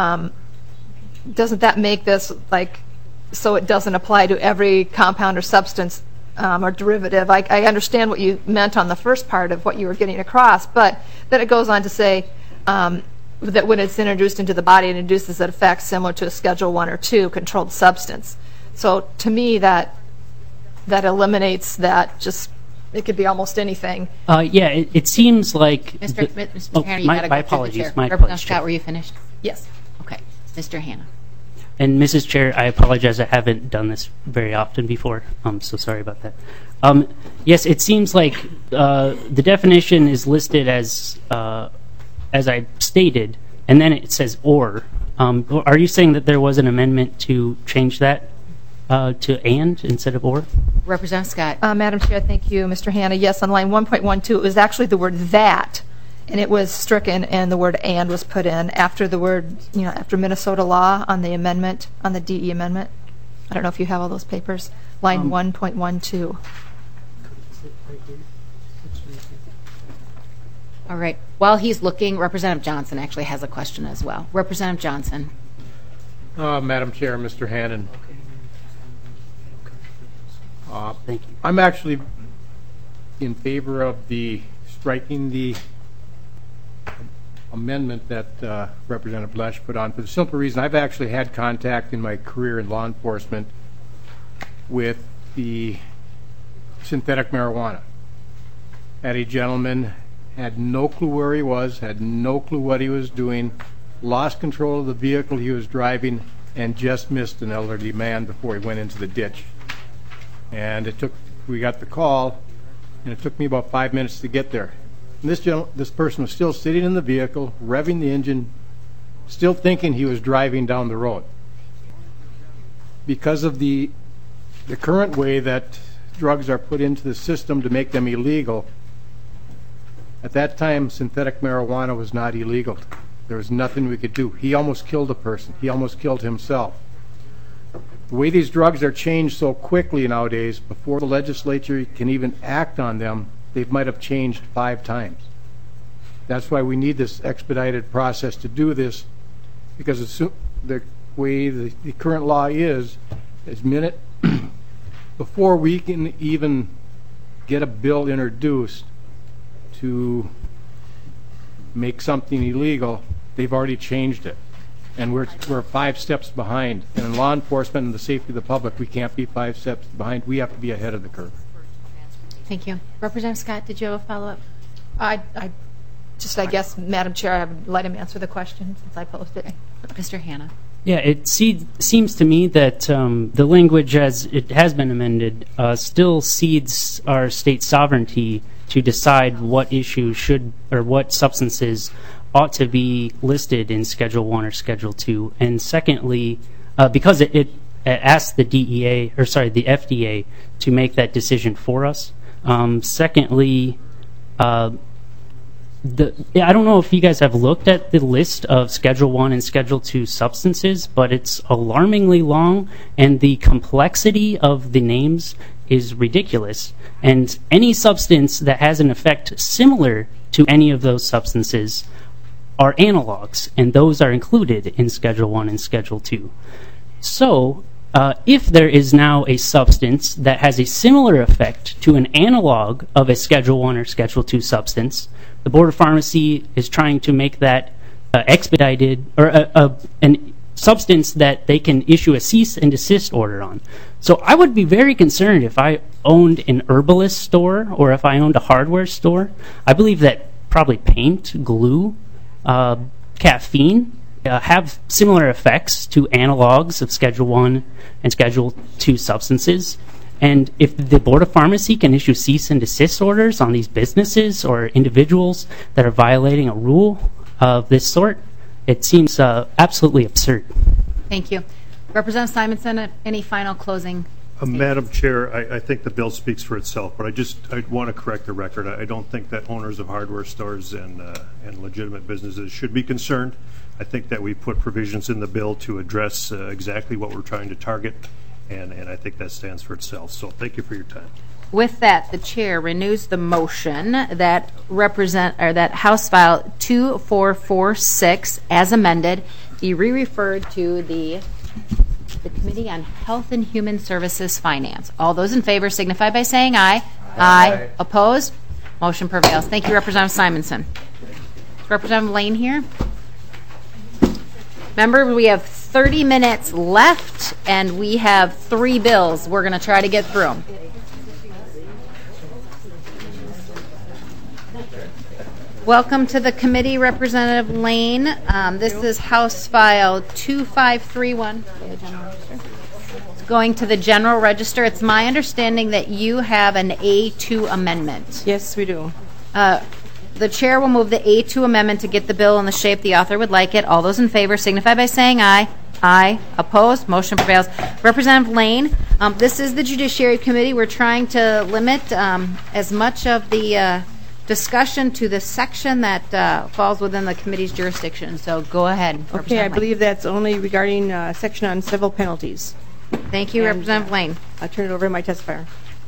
make this like so it doesn't apply to every compound or substance or derivative? I understand what you meant on the first part of what you were getting across, but then it goes on to say that when it's introduced into the body, it induces an effect similar to a Schedule 1 or 2 controlled substance. So to me, that eliminates that. Just it could be almost anything. Yeah, it seems like... Mr. Hanna, you got to go my apologies. to the chair. Representative Scott, were you finished? Yes. Okay. Mr. Hanna. And Mrs. Chair, I apologize. I haven't done this very often before. I'm so sorry about that. Yes, it seems like the definition is listed as I stated, and then it says or. Are you saying that there was an amendment to change that to and instead of or? Representative Scott. Madam Chair, thank you, Mr. Hanna. Yes, on line 1.12, it was actually the word that, and it was stricken, and the word and was put in after the word, after Minnesota law on the amendment, on the DE amendment. I don't know if you have all those papers. Line 1.12. All right. While he's looking, Representative Johnson actually has a question as well. Representative Johnson. Madam Chair, Mr. Hannan. Thank you. I'm actually in favor of striking the amendment that Representative Lesh put on for the simple reason I've actually had contact in my career in law enforcement with the synthetic marijuana. Had a gentleman, had no clue where he was, had no clue what he was doing, lost control of the vehicle he was driving, and just missed an elderly man before he went into the ditch. And we got the call, and it took me about 5 minutes to get there. And this person was still sitting in the vehicle, revving the engine, still thinking he was driving down the road. Because of the current way that drugs are put into the system to make them illegal, at that time synthetic marijuana was not illegal. There was nothing we could do. He almost killed a person. He almost killed himself. The way these drugs are changed so quickly nowadays, before the legislature can even act on them, they might have changed 5 times. That's why we need this expedited process to do this, because the way the current law is minute before we can even get a bill introduced to make something illegal, they've already changed it. And we're 5 steps behind. And in law enforcement and the safety of the public, we can't be 5 steps behind. We have to be ahead of the curve. Thank you. Representative Scott, did you have a follow-up? I guess, Madam Chair, I would let him answer the question since I posed it. Mr. Hanna. Yeah, it seems to me that the language as it has been amended still cedes our state sovereignty to decide what issues should or what substances ought to be listed in Schedule 1 or Schedule 2. And secondly, because it asks the FDA to make that decision for us. Secondly, I don't know if you guys have looked at the list of Schedule 1 and Schedule 2 substances, but it's alarmingly long, and the complexity of the names is ridiculous. And any substance that has an effect similar to any of those substances are analogs, and those are included in Schedule 1 and Schedule 2. So, if there is now a substance that has a similar effect to an analog of a Schedule 1 or Schedule 2 substance, the Board of Pharmacy is trying to make that expedited, or an substance that they can issue a cease and desist order on. So I would be very concerned if I owned an herbalist store or if I owned a hardware store. I believe that probably paint, glue, caffeine have similar effects to analogs of Schedule 1 and Schedule 2 substances. And if the Board of Pharmacy can issue cease and desist orders on these businesses or individuals that are violating a rule of this sort, it seems absolutely absurd. Thank you. Representative Simonson, any final closing statements? Madam Chair, I think the bill speaks for itself, but I want to correct the record. I don't think that owners of hardware stores and legitimate businesses should be concerned. I think that we put provisions in the bill to address exactly what we're trying to target, and I think that stands for itself. So thank you for your time. With that, the chair renews the motion that that House File 2446, as amended, be re-referred to the Committee on Health and Human Services Finance. All those in favor signify by saying aye. Aye. Opposed? Motion prevails. Thank you, Representative Simonson. Is Representative Lane here? Remember, we have 30 minutes left, and we have 3 bills. We're going to try to get through them. Welcome to the committee, Representative Lane. This is House File 2531. It's going to the General Register. It's my understanding that you have an A2 amendment. Yes, we do. The chair will move the A2 amendment to get the bill in the shape the author would like it. All those in favor signify by saying aye. Aye. Opposed? Motion prevails. Representative Lane, this is the Judiciary Committee. We're trying to limit as much of the discussion to the section that falls within the committee's jurisdiction. So go ahead. Okay, I believe that's only regarding section on civil penalties. Thank you, Representative Lane. I'll turn it over to my testifier.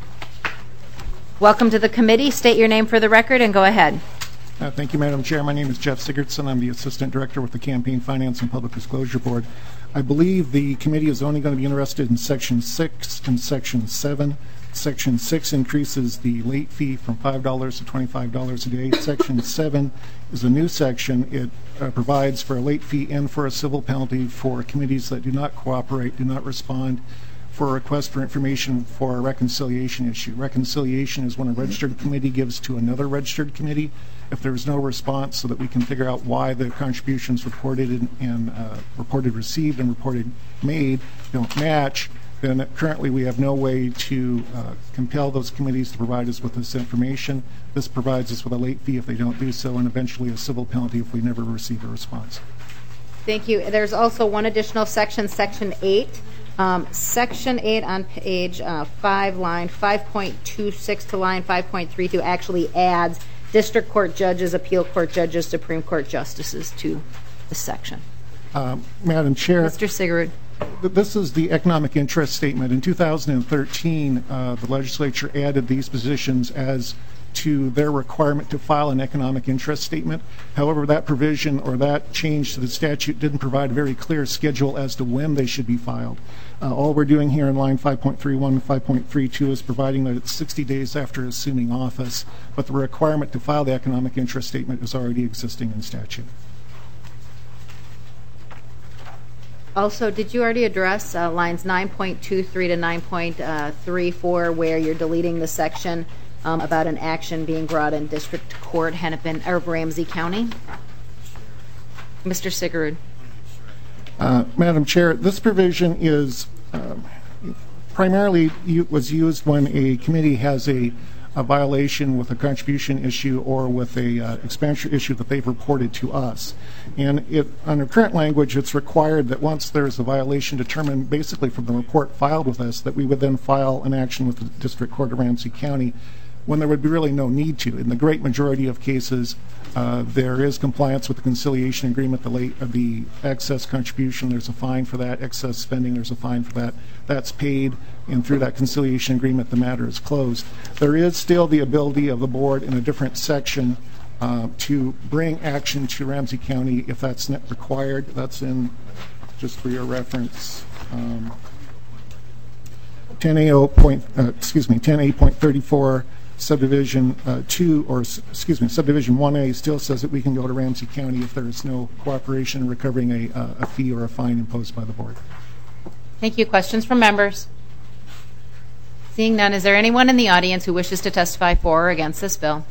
Welcome to the committee. State your name for the record and go ahead. Thank you, Madam Chair. My name is Jeff Sigurdsson. I'm the Assistant Director with the Campaign Finance and Public Disclosure Board. I believe the committee is only going to be interested in Section 6 and Section 7. Section 6 increases the late fee from $5 to $25 a day. Section 7 is a new section. It provides for a late fee and for a civil penalty for committees that do not cooperate, do not respond for a request for information for a reconciliation issue. Reconciliation is when a registered committee gives to another registered committee. If there is no response, so that we can figure out why the contributions reported and reported received and reported made don't match, then currently we have no way to compel those committees to provide us with this information. This provides us with a late fee if they don't do so, and eventually a civil penalty if we never receive a response. Thank you. There's also one additional section, Section 8. Section 8 on page 5, line 5.26 to line 5.32 actually adds district court judges, appeal court judges, Supreme Court justices to the section. Madam Chair. Mr. Sigurd. This is the economic interest statement. In 2013, the legislature added these positions as to their requirement to file an economic interest statement. However, that provision or that change to the statute didn't provide a very clear schedule as to when they should be filed. All we're doing here in line 5.31 and 5.32 is providing that it's 60 days after assuming office, but the requirement to file the economic interest statement is already existing in statute. Also, did you already address lines 9.23 to 9.34 where you're deleting the section about an action being brought in district court, Hennepin or Ramsey County? Mr. Sigurd. Madam Chair, this provision is primarily was used when a committee has a violation with a contribution issue or with a expenditure issue that they've reported to us. And under current language, it's required that once there's a violation determined basically from the report filed with us, that we would then file an action with the District Court of Ramsey County when there would be really no need to. In the great majority of cases, there is compliance with the conciliation agreement, the excess contribution, there's a fine for that, excess spending, there's a fine for that. That's paid, and through that conciliation agreement, the matter is closed. There is still the ability of the board in a different section to bring action to Ramsey County if that's not required. That's in, just for your reference, 10A.34 subdivision 2, or subdivision 1A still says that we can go to Ramsey County if there is no cooperation in recovering a fee or a fine imposed by the board. Thank you. Questions from members? Seeing none, is there anyone in the audience who wishes to testify for or against this bill?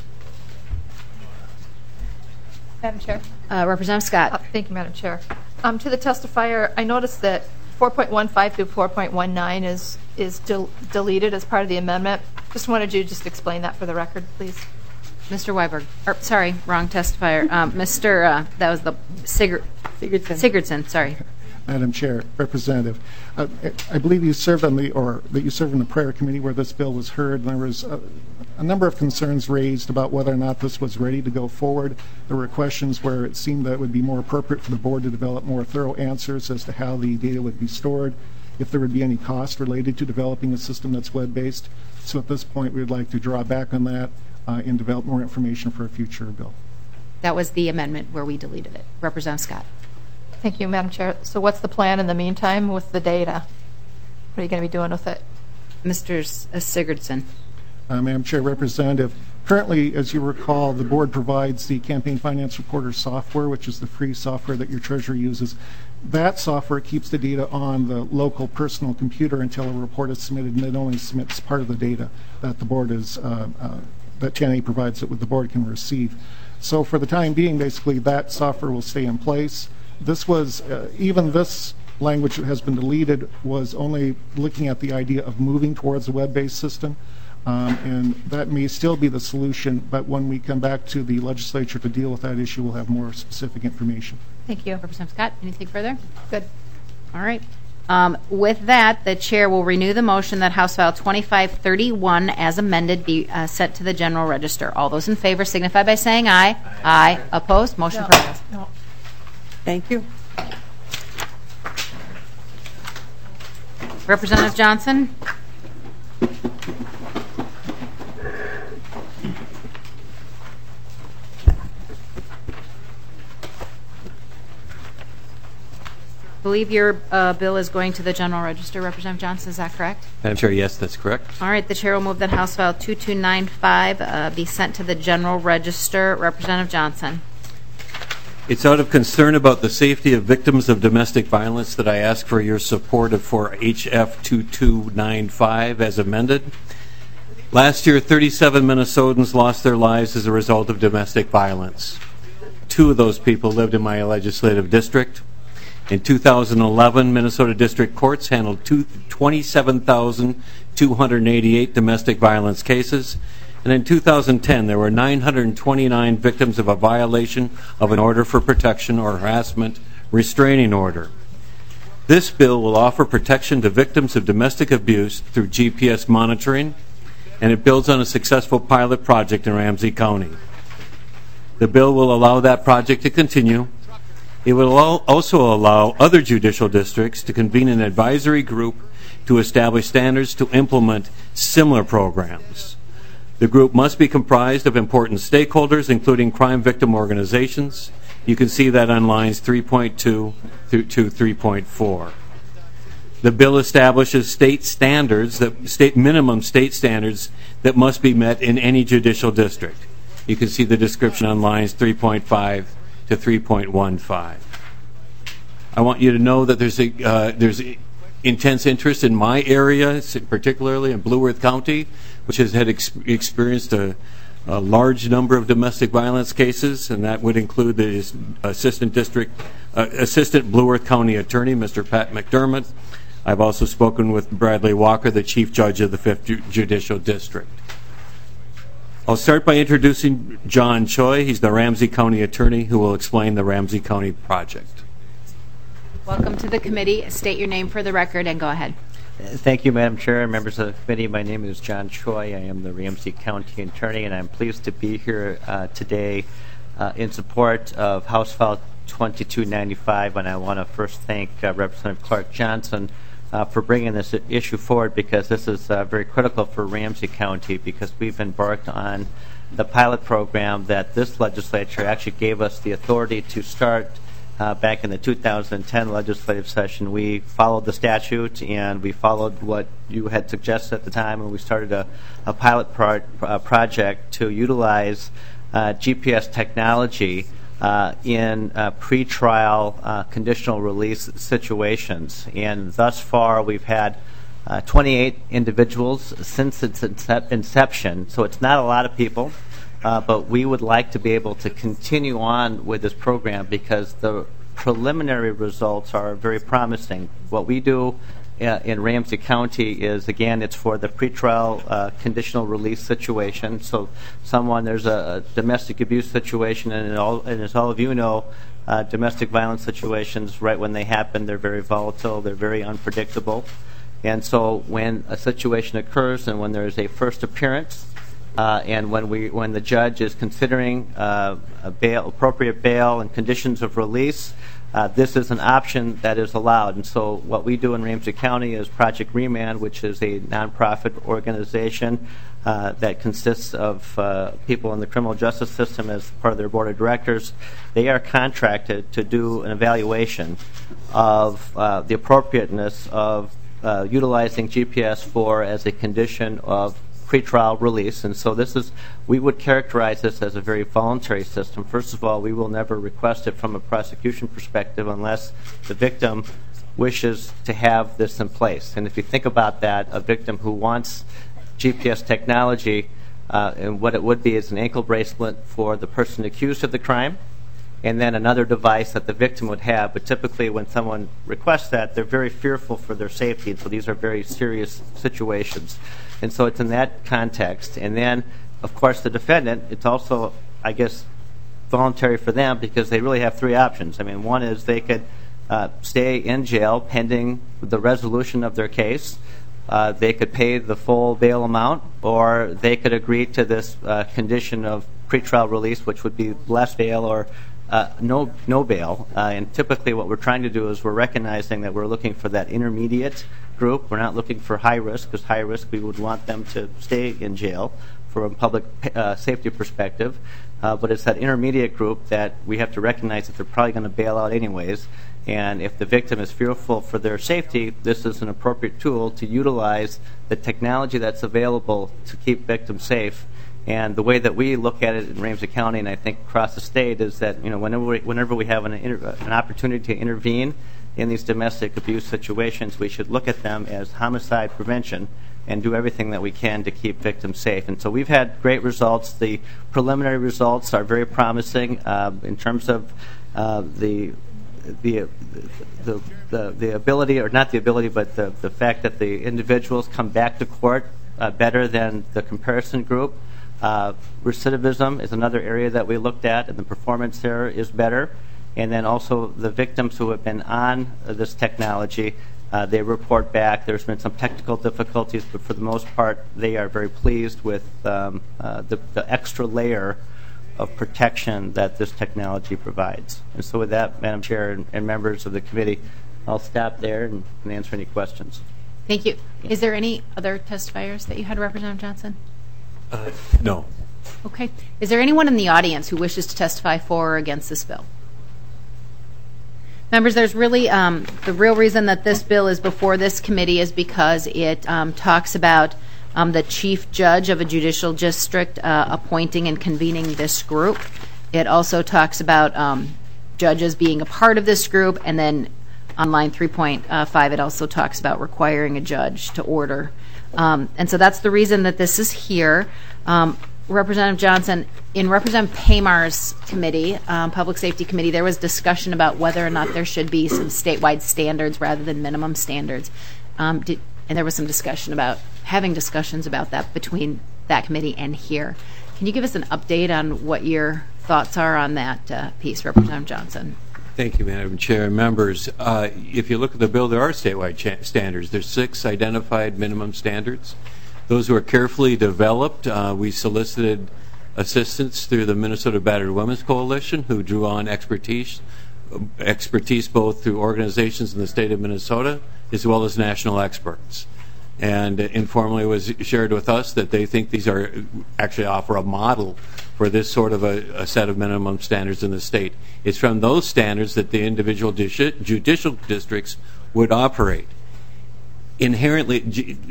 Madam Chair. Representative Scott. Thank you, Madam Chair. To the testifier, I noticed that 4.15 through 4.19 is deleted as part of the amendment. Just wanted you to just explain that for the record, please. Mr. Weiberg. Sorry, wrong testifier. That was the Sigurdson. Sorry. Madam Chair, Representative, I believe you served on that you served in the prayer committee where this bill was heard, and there was a number of concerns raised about whether or not this was ready to go forward. There were questions where it seemed that it would be more appropriate for the board to develop more thorough answers as to how the data would be stored, if there would be any cost related to developing a system that's web-based. So at this point, we would like to draw back on that and develop more information for a future bill. That was the amendment where we deleted it. Representative Scott. Thank you, Madam Chair. So what's the plan in the meantime with the data? What are you going to be doing with it? Mr. Sigurdson. Madam Chair, Representative, currently, as you recall, the board provides the Campaign Finance Reporter software, which is the free software that your treasurer uses. That software keeps the data on the local personal computer until a report is submitted, and it only submits part of the data that the board is that 10A provides that the board can receive. So for the time being, basically, that software will stay in place. This was, even this language that has been deleted was only looking at the idea of moving towards a web-based system, and that may still be the solution, but when we come back to the legislature to deal with that issue, we'll have more specific information. Thank you. Representative Scott, anything further? Good. All right. With that, the chair will renew the motion that House File 2531 as amended be sent to the General Register. All those in favor signify by saying aye. Aye. Opposed? Motion passes. No. Thank you. Representative Johnson. I believe your bill is going to the General Register. Representative Johnson, is that correct? Madam Chair, yes, that's correct. All right. The chair will move that House File 2295 be sent to the General Register. Representative Johnson. It's out of concern about the safety of victims of domestic violence that I ask for your support for HF 2295 as amended. Last year, 37 Minnesotans lost their lives as a result of domestic violence. 2 of those people lived in my legislative district. In 2011, Minnesota District Courts handled 27,288 domestic violence cases. And in 2010, there were 929 victims of a violation of an order for protection or harassment restraining order. This bill will offer protection to victims of domestic abuse through GPS monitoring, and it builds on a successful pilot project in Ramsey County. The bill will allow that project to continue. It will also allow other judicial districts to convene an advisory group to establish standards to implement similar programs. The group must be comprised of important stakeholders, including crime victim organizations. You can see that on lines 3.2 through to 3.4. The bill establishes minimum state standards that must be met in any judicial district. You can see the description on lines 3.5 to 3.15. I want you to know that there's intense interest in my area, particularly in Blue Earth County, which has experienced a large number of domestic violence cases, and that would include the assistant Blue Earth County attorney, Mr. Pat McDermott. I've also spoken with Bradley Walker, the chief judge of the 5th Judicial District. I'll start by introducing John Choi. He's the Ramsey County attorney who will explain the Ramsey County project. Welcome to the committee. State your name for the record and go ahead. Thank you, Madam Chair and members of the committee. My name is John Choi. I am the Ramsey County attorney, and I'm pleased to be here today in support of House File 2295. And I want to first thank Representative Clark Johnson for bringing this issue forward, because this is very critical for Ramsey County, because we've embarked on the pilot program that this legislature actually gave us the authority to start back in the 2010 legislative session. We followed the statute and we followed what you had suggested at the time, and we started a pilot project to utilize GPS technology in pretrial conditional release situations. And thus far, we've had 28 individuals since its inception, so it's not a lot of people. But we would like to be able to continue on with this program because the preliminary results are very promising. What we do in Ramsey County is, again, it's for the pretrial conditional release situation. So there's a domestic abuse situation, and as all of you know, domestic violence situations, right when they happen, they're very volatile, they're very unpredictable. And so when a situation occurs and when there's a first appearance, and when the judge is considering appropriate bail and conditions of release, this is an option that is allowed. And so what we do in Ramsey County is Project Remand, which is a nonprofit organization that consists of people in the criminal justice system as part of their board of directors. They are contracted to do an evaluation of the appropriateness of utilizing GPS as a condition of pretrial release. And so we would characterize this as a very voluntary system. First of all, we will never request it from a prosecution perspective unless the victim wishes to have this in place. And if you think about that, a victim who wants GPS technology, and what it would be is an ankle bracelet for the person accused of the crime, and then another device that the victim would have. But typically when someone requests that, they're very fearful for their safety, and so these are very serious situations. And so it's in that context. And then, of course, the defendant, it's also, I guess, voluntary for them because they really have three options. I mean, one is they could stay in jail pending the resolution of their case. They could pay the full bail amount, or they could agree to this condition of pretrial release, which would be less bail or no bail. And typically what we're trying to do is we're recognizing that we're looking for that intermediate group. We're not looking for high risk, because high risk we would want them to stay in jail from a public safety perspective. But it's that intermediate group that we have to recognize that they're probably going to bail out anyways. And if the victim is fearful for their safety, this is an appropriate tool to utilize the technology that's available to keep victims safe. And the way that we look at it in Ramsey County, and I think across the state, is that whenever we have an opportunity to intervene in these domestic abuse situations, we should look at them as homicide prevention and do everything that we can to keep victims safe. And so we've had great results. The preliminary results are very promising in terms of the ability, or not the ability, but the fact that the individuals come back to court better than the comparison group. Recidivism is another area that we looked at, and the performance there is better. And then also the victims who have been on this technology, they report back. There's been some technical difficulties, but for the most part, they are very pleased with the extra layer of protection that this technology provides. And so with that, Madam Chair and members of the committee, I'll stop there and answer any questions. Thank you. Is there any other testifiers that you had, Representative Johnson? No. Okay. Is there anyone in the audience who wishes to testify for or against this bill? Members, there's really the real reason that this bill is before this committee is because it talks about the chief judge of a judicial district appointing and convening this group. It also talks about judges being a part of this group, and then on line 3.5 it also talks about requiring a judge to order. And so that's the reason that this is here. Representative Johnson, in Representative Paymar's committee, Public Safety Committee, there was discussion about whether or not there should be some statewide standards rather than minimum standards. And there was some discussion about having discussions about that between that committee and here. Can you give us an update on what your thoughts are on that piece, Representative Johnson? Thank you, Madam Chair and members. If you look at the bill, there are statewide standards. There's 6 identified minimum standards. Those were carefully developed. We solicited assistance through the Minnesota Battered Women's Coalition, who drew on expertise expertise both through organizations in the state of Minnesota as well as national experts. And informally was shared with us that they think these are actually offer a model for this sort of a set of minimum standards in the state. It's from those standards that the individual judicial districts would operate. Inherently,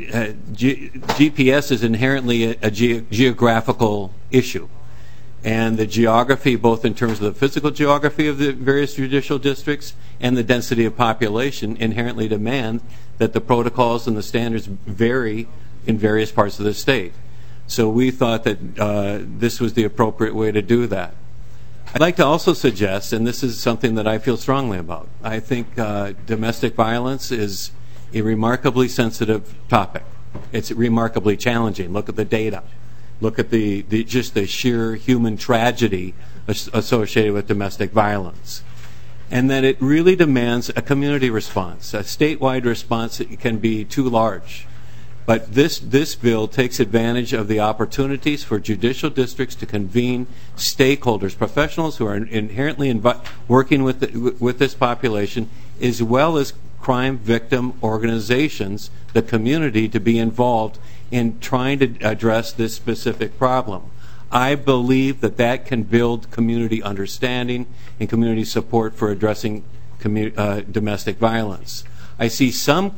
GPS is inherently a geographical issue. And the geography, both in terms of the physical geography of the various judicial districts and the density of population, inherently demand that the protocols and the standards vary in various parts of the state. So we thought that this was the appropriate way to do that. I'd like to also suggest, and this is something that I feel strongly about, I think domestic violence is a remarkably sensitive topic. It's remarkably challenging. Look at the data. Look at just the sheer human tragedy associated with domestic violence. And that it really demands a community response. A statewide response can be too large. But this bill takes advantage of the opportunities for judicial districts to convene stakeholders, professionals who are inherently working with this population, as well as crime victim organizations, the community, to be involved in trying to address this specific problem. I believe that can build community understanding and community support for addressing domestic violence. I see some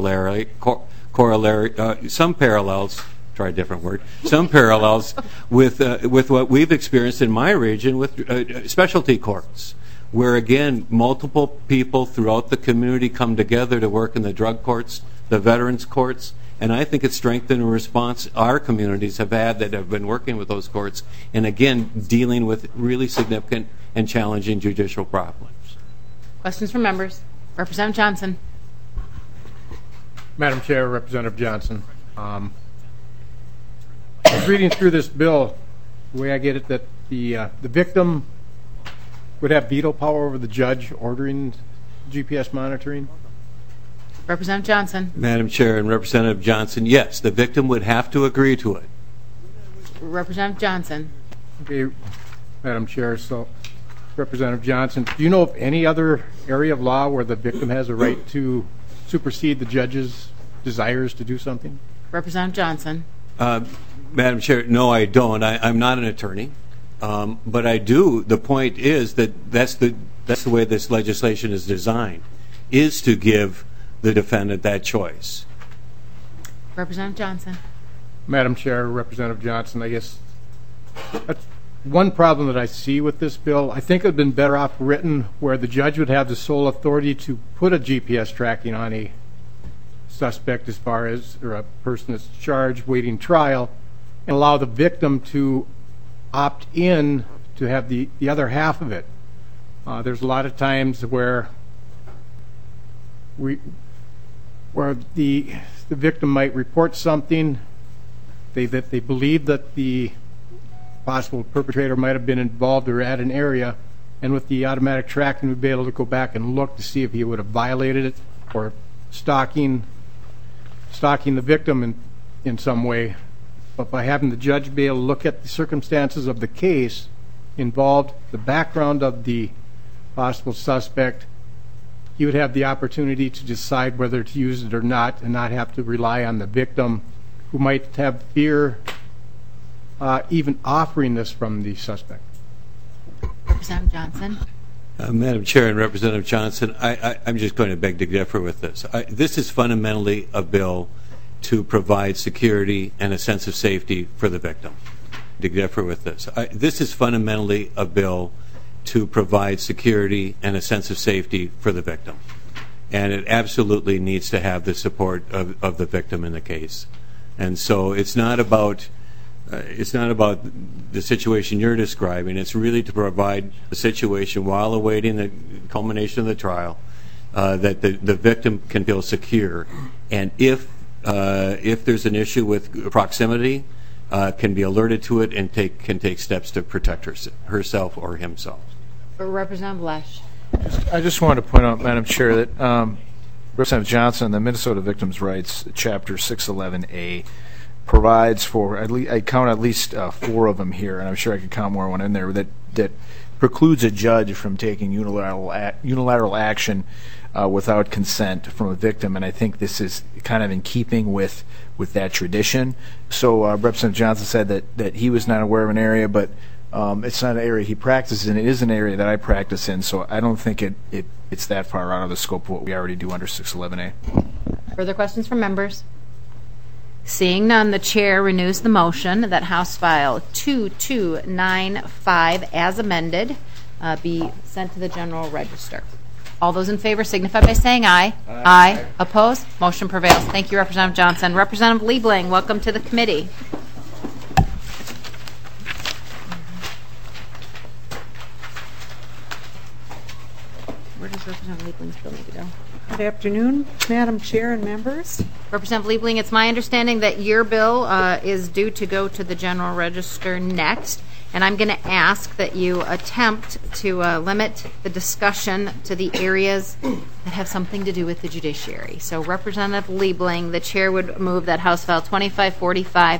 some parallels. Try a different word. Some parallels with what we've experienced in my region with specialty courts, where again multiple people throughout the community come together to work in the drug courts, the veterans courts. And I think it's strengthened a response our communities have had that have been working with those courts, and again, dealing with really significant and challenging judicial problems. Questions from members? Representative Johnson. Madam Chair, Representative Johnson. I was reading through this bill, the way I get it, that the victim would have veto power over the judge ordering GPS monitoring. Representative Johnson. Madam Chair and Representative Johnson, yes, the victim would have to agree to it. Representative Johnson. Okay, Madam Chair, so Representative Johnson, do you know of any other area of law where the victim has a right to supersede the judge's desires to do something? Representative Johnson. Madam Chair, no, I don't. I'm not an attorney, but I do. The point is that that's the way this legislation is designed, is to give the defendant that choice. Representative Johnson. Madam Chair, Representative Johnson, I guess that's one problem that I see with this bill. I think it would have been better off written where the judge would have the sole authority to put a GPS tracking on a suspect as far as, or a person that's charged waiting trial, and allow the victim to opt in to have the other half of it. There's a lot of times where the victim might report something that they believe that the possible perpetrator might have been involved or at an area, and with the automatic tracking we'd be able to go back and look to see if he would have violated it or stalking the victim in some way. But by having the judge be able to look at the circumstances of the case involved, the background of the possible suspect, he would have the opportunity to decide whether to use it or not, and not have to rely on the victim, who might have fear even offering this from the suspect. Representative Johnson. Madam Chair and Representative Johnson, I'm just going to beg to differ with this. This is fundamentally a bill to provide security and a sense of safety for the victim. To differ with this. This is fundamentally a bill to provide security and a sense of safety for the victim. And it absolutely needs to have the support of the victim in the case. And so it's not about the situation you're describing. It's really to provide a situation while awaiting the culmination of the trial that the victim can feel secure. And if there's an issue with proximity, can be alerted to it and can take steps to protect herself or himself. Representative Lesh. I just wanted to point out, Madam Chair, that Representative Johnson, the Minnesota Victims' Rights, Chapter 611A, provides for, I count at least 4 of them here, and I'm sure I could count more one in there, that precludes a judge from taking unilateral action without consent from a victim, and I think this is kind of in keeping with that tradition. So Representative Johnson said that he was not aware of an area, but it's not an area he practices in. It is an area that I practice in, so I don't think it's that far out of the scope of what we already do under 611A. Further questions from members? Seeing none, the chair renews the motion that House File 2295 as amended be sent to the General Register. All those in favor signify by saying aye. Aye. Opposed? Motion prevails. Thank you, Representative Johnson. Representative Liebling, welcome to the committee. Where does Representative Liebling's bill need to go? Good afternoon, Madam Chair and members. Representative Liebling, it's my understanding that your bill is due to go to the General Register next, and I'm going to ask that you attempt to limit the discussion to the areas that have something to do with the judiciary. So Representative Liebling, the chair would move that House File 2545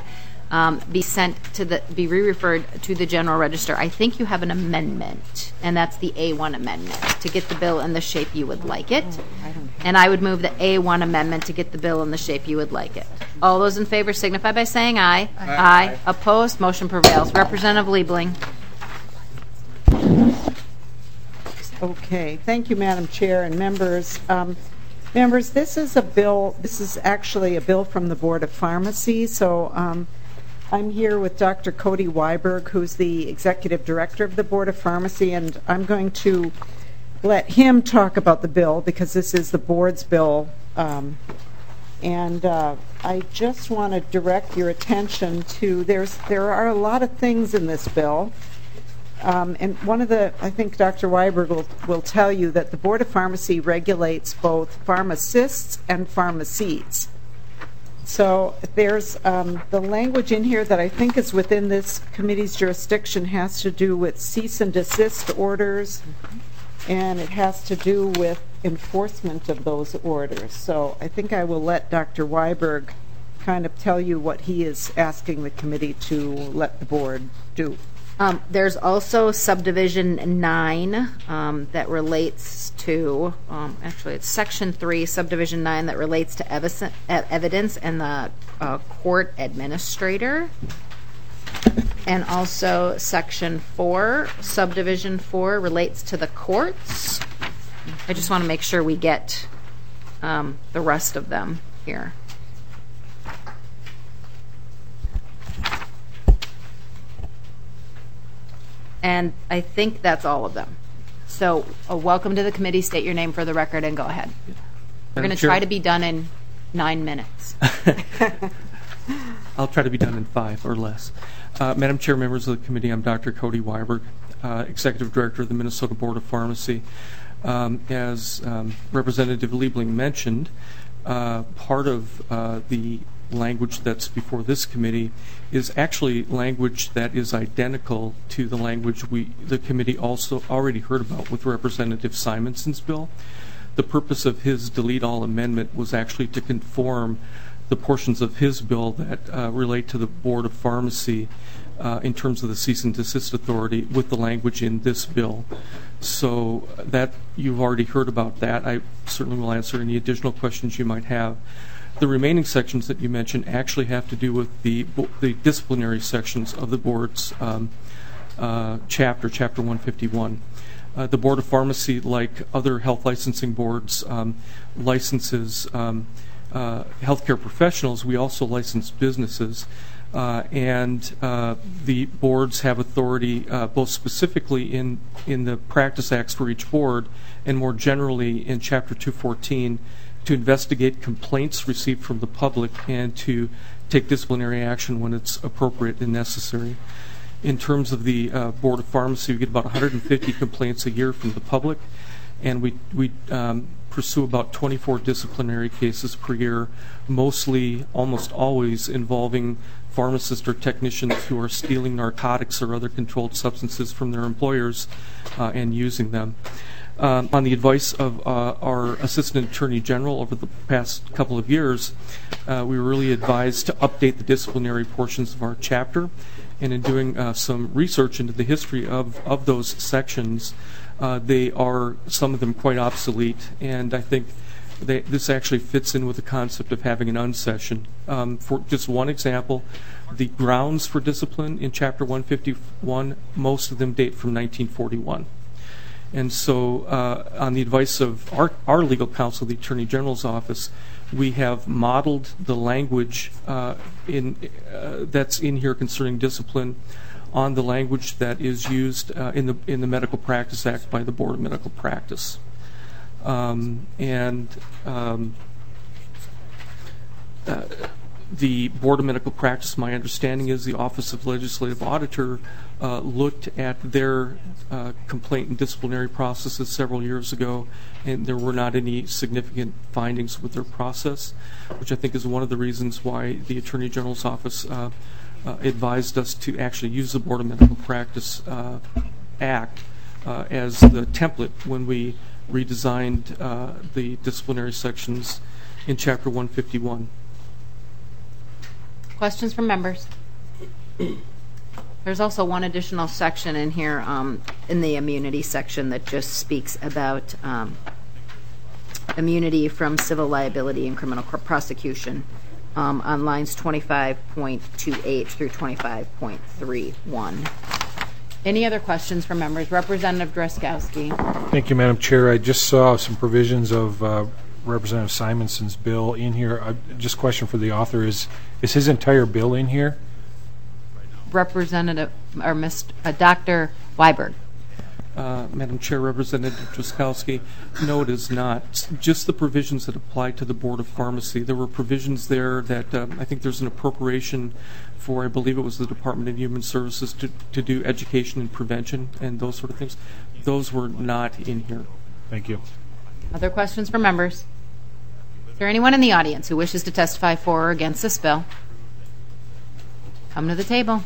be re-referred to the General Register. I think you have an amendment, and that's the A1 amendment, to get the bill in the shape you would like it. And I would move the A1 amendment to get the bill in the shape you would like it. All those in favor signify by saying aye. Aye. Opposed? Motion prevails. Representative Liebling. Okay. Thank you, Madam Chair and members. Members, this is a bill. This is actually a bill from the Board of Pharmacy. So I'm here with Dr. Cody Weiberg, who's the Executive Director of the Board of Pharmacy, and I'm going to let him talk about the bill because this is the board's bill. I just want to direct your attention to there are a lot of things in this bill. And one of I think Dr. Weiberg will tell you that the Board of Pharmacy regulates both pharmacists and pharmacies. So there's the language in here that I think is within this committee's jurisdiction has to do with cease and desist orders, and it has to do with enforcement of those orders. So I think I will let Dr. Weiberg kind of tell you what he is asking the committee to let the board do. There's also subdivision 9 that relates to, actually it's section 3, subdivision 9 that relates to evidence and the court administrator. And also section 4, subdivision 4 relates to the courts. I just want to make sure we get the rest of them here. And I think that's all of them. So welcome to the committee. State your name for the record and go ahead. We're going to try to be done in 9 minutes. I'll try to be done in 5 or less. Madam Chair, members of the committee, I'm Dr. Cody Weiberg, Executive Director of the Minnesota Board of Pharmacy. As Representative Liebling mentioned, part of the language that's before this committee is actually language that is identical to the language the committee also already heard about with Representative Simonson's bill. The purpose of his delete all amendment was actually to conform the portions of his bill that relate to the Board of Pharmacy in terms of the cease and desist authority with the language in this bill. So that you've already heard about that. I certainly will answer any additional questions you might have. The remaining sections that you mentioned actually have to do with the disciplinary sections of the board's chapter 151. The Board of Pharmacy, like other health licensing boards, licenses healthcare professionals. We also license businesses. And the boards have authority both specifically in the Practice Acts for each board and more generally in Chapter 214 to investigate complaints received from the public and to take disciplinary action when it's appropriate and necessary. In terms of the Board of Pharmacy, we get about 150 complaints a year from the public, and we pursue about 24 disciplinary cases per year, mostly, almost always, involving pharmacists or technicians who are stealing narcotics or other controlled substances from their employers and using them. On the advice of our Assistant Attorney General over the past couple of years, we were really advised to update the disciplinary portions of our chapter and in doing some research into the history of those sections, they are, some of them, quite obsolete, and I think this actually fits in with the concept of having an unsession. For just one example, the grounds for discipline in Chapter 151, most of them date from 1941. And so on the advice of our legal counsel, the Attorney General's Office, we have modeled the language that's in here concerning discipline on the language that is used in the Medical Practice Act by the Board of Medical Practice. The Board of Medical Practice, my understanding is the Office of Legislative Auditor looked at their complaint and disciplinary processes several years ago, and there were not any significant findings with their process, which I think is one of the reasons why the Attorney General's Office advised us to actually use the Board of Medical Practice Act as the template when we redesigned the disciplinary sections in Chapter 151. Questions from members? There's also one additional section in here in the immunity section that just speaks about immunity from civil liability and criminal prosecution on lines 25.28 through 25.31. Any other questions from members? Representative Drazkowski. Thank you, Madam Chair. I just saw some provisions of Representative Simonson's bill in here. Just a question for the author: is his entire bill in here? Representative or Dr. Weiberg. Madam Chair, Representative Drazkowski, no, it is not. Just the provisions that apply to the Board of Pharmacy. There were provisions there that I think there's an appropriation for, I believe it was the Department of Human Services to do education and prevention and those sort of things. Those were not in here. Thank you. Other questions from members? Is there anyone in the audience who wishes to testify for or against this bill? Come to the table.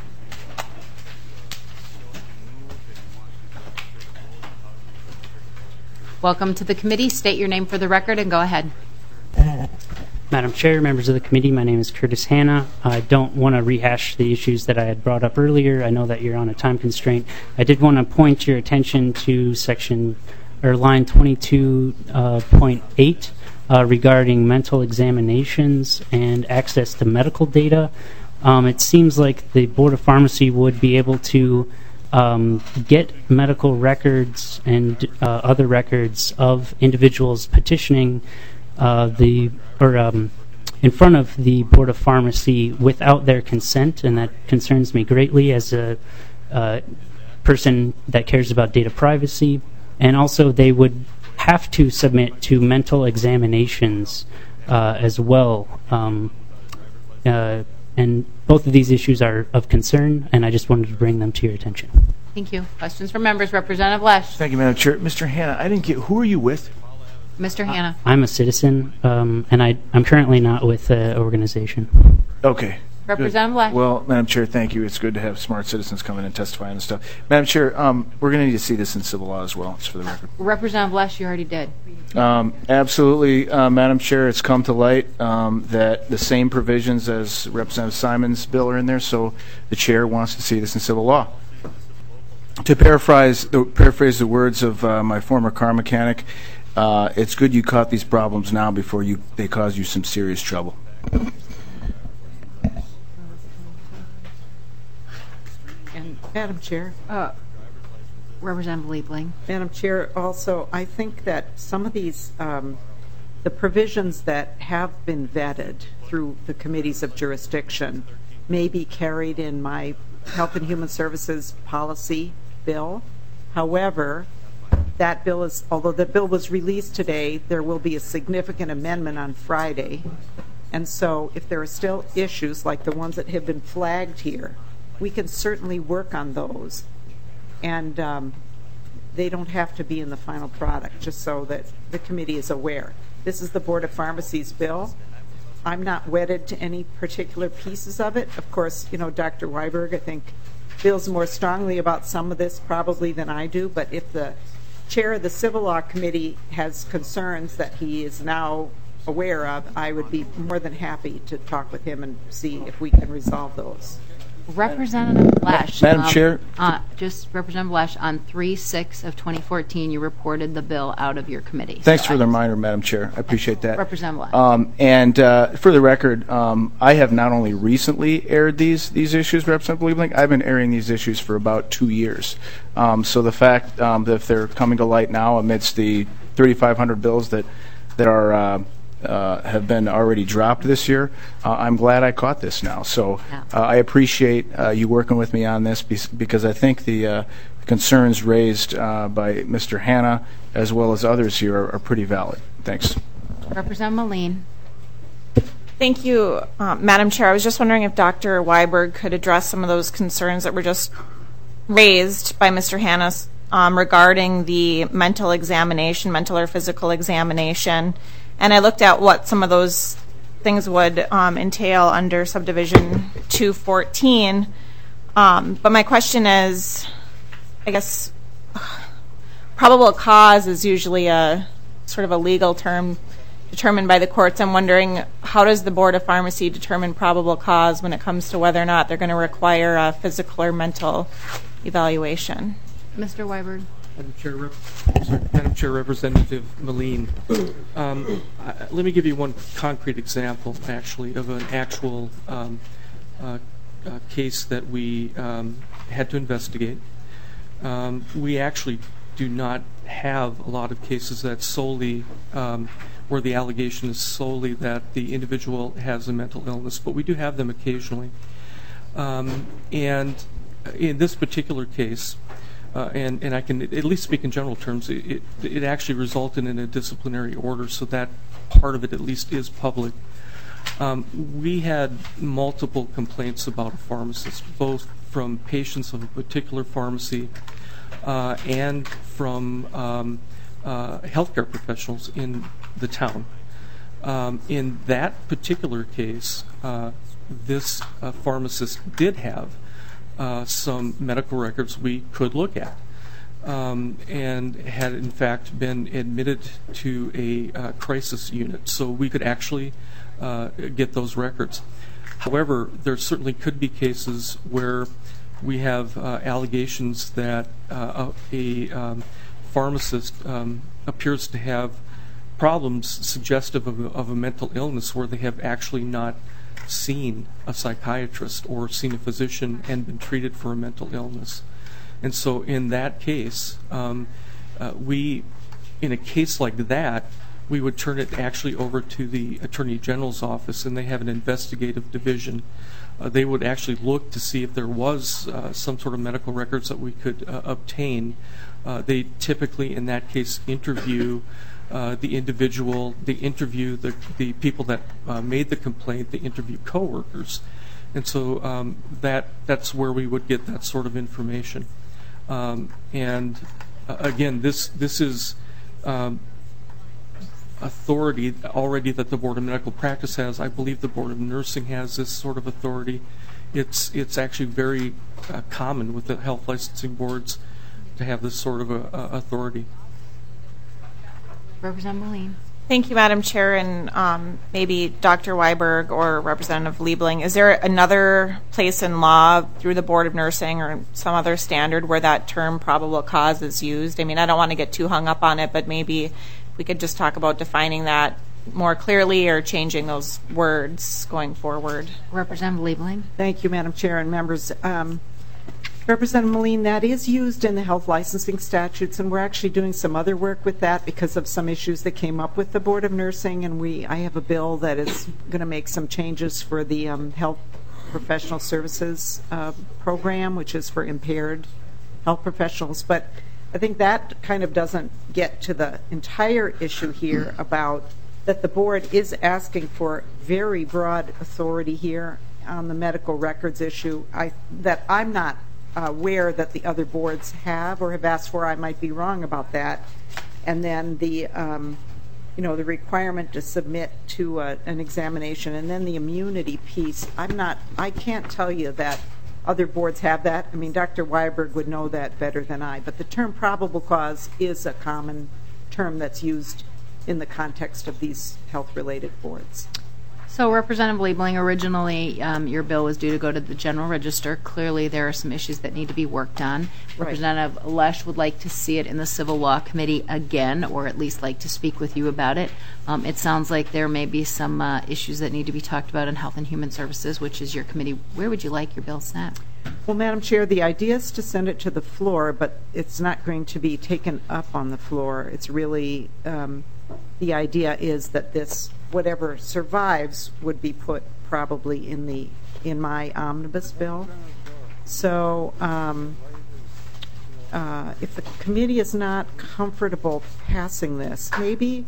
Welcome to the committee. State your name for the record and go ahead. Madam Chair, members of the committee, my name is Curtis Hanna. I don't want to rehash the issues that I had brought up earlier. I know that you're on a time constraint. I did want to point your attention to line 22.8 regarding mental examinations and access to medical data. It seems like the Board of Pharmacy would be able to get medical records and other records of individuals petitioning in front of the Board of Pharmacy without their consent, and that concerns me greatly as a person that cares about data privacy. And also they would have to submit to mental examinations as well. And both of these issues are of concern, and I just wanted to bring them to your attention. Thank you. Questions from members? Representative Lesh. Thank you, Madam Chair. Mr. Hanna, I didn't get, who are you with? Mr. Hanna. I'm a citizen, and I'm currently not with the organization. Okay. Representative Lesh. Well, Madam Chair, thank you. It's good to have smart citizens come in and testify on this stuff. Madam Chair, we're going to need to see this in civil law as well, just for the record. Representative Lesh, you already did. Absolutely, Madam Chair. It's come to light that the same provisions as Representative Simon's bill are in there, so the Chair wants to see this in civil law. To paraphrase the words of my former car mechanic, it's good you caught these problems now before they cause you some serious trouble. And Madam Chair. Representative Liebling. Madam Chair, also, I think that some of these, the provisions that have been vetted through the committees of jurisdiction may be carried in my Health and Human Services policy bill. However, that bill is, although the bill was released today, there will be a significant amendment on Friday. And so if there are still issues like the ones that have been flagged here, we can certainly work on those. And they don't have to be in the final product, just so that the committee is aware. This is the Board of Pharmacy's bill. I'm not wedded to any particular pieces of it. Of course, you know, Dr. Weiberg, I think, feels more strongly about some of this probably than I do, but if the chair of the Civil Law Committee has concerns that he is now aware of, I would be more than happy to talk with him and see if we can resolve those. Representative Lesh. Madam Chair? Just Representative Lesh, on 3/6 of 2014, you reported the bill out of your committee. Thanks for the reminder, Madam Chair. I appreciate that. Representative Lesh. And for the record, I have not only recently aired these issues, Representative Liebling, I've been airing these issues for about 2 years. So the fact that if they're coming to light now amidst the 3,500 bills that are have been already dropped this year, I'm glad I caught this now. So I appreciate you working with me on this because I think the concerns raised by Mr. Hanna as well as others here are pretty valid. Thanks. Representative Moline. Thank you, Madam Chair. I was just wondering if Dr. Weiberg could address some of those concerns that were just raised by Mr. Hanna regarding the mental examination, mental or physical examination. And I looked at what some of those things would entail under subdivision 214. But my question is, I guess, probable cause is usually a sort of a legal term determined by the courts. I'm wondering, how does the Board of Pharmacy determine probable cause when it comes to whether or not they're going to require a physical or mental evaluation? Mr. Weiberg. Madam Chair, Representative Moline. Let me give you one concrete example, actually, of an actual case that we had to investigate. We actually do not have a lot of cases that solely, where the allegation is solely that the individual has a mental illness, but we do have them occasionally. And in this particular case, and I can at least speak in general terms, it actually resulted in a disciplinary order, so that part of it at least is public. We had multiple complaints about a pharmacist, both from patients of a particular pharmacy and from healthcare professionals in the town. In that particular case, this pharmacist did have some medical records we could look at, and had in fact been admitted to a crisis unit, so we could actually get those records. However, there certainly could be cases where we have allegations that a pharmacist appears to have problems suggestive of a mental illness where they have actually not seen a psychiatrist or seen a physician and been treated for a mental illness. And so in that case, in a case like that, we would turn it actually over to the Attorney General's office, and they have an investigative division. They would actually look to see if there was some sort of medical records that we could obtain. They typically, in that case, interview the individual, they interview the people that made the complaint, they interview coworkers. And so that's where we would get that sort of information. And again, this is authority already that the Board of Medical Practice has. I believe the Board of Nursing has this sort of authority. It's actually very common with the health licensing boards to have this sort of authority. Representative Moline. Thank you, Madam Chair, and maybe Dr. Weiberg or Representative Liebling. Is there another place in law through the Board of Nursing or some other standard where that term probable cause is used? I mean, I don't want to get too hung up on it, but maybe we could just talk about defining that more clearly or changing those words going forward. Representative Liebling. Thank you, Madam Chair and members. Representative Moline, that is used in the health licensing statutes, and we're actually doing some other work with that because of some issues that came up with the Board of Nursing, and I have a bill that is going to make some changes for the health professional services program, which is for impaired health professionals. But I think that kind of doesn't get to the entire issue here about that the board is asking for very broad authority here on the medical records issue that I'm not aware that the other boards have or have asked for. I might be wrong about that. And then the the requirement to submit to an examination, and then the immunity piece. I can't tell you that other boards have that. I mean, Dr. Weiberg would know that better than I, but the term probable cause is a common term that's used in the context of these health-related boards. So Representative Liebling, originally your bill was due to go to the General Register. Clearly there are some issues that need to be worked on. Right. Representative Lesh would like to see it in the Civil Law Committee again, or at least like to speak with you about it. It sounds like there may be some issues that need to be talked about in Health and Human Services, which is your committee. Where would you like your bill sent? Well, Madam Chair, the idea is to send it to the floor, but it's not going to be taken up on the floor. It's really, the idea is that this, whatever survives, would be put probably in my omnibus bill. So if the committee is not comfortable passing this, maybe,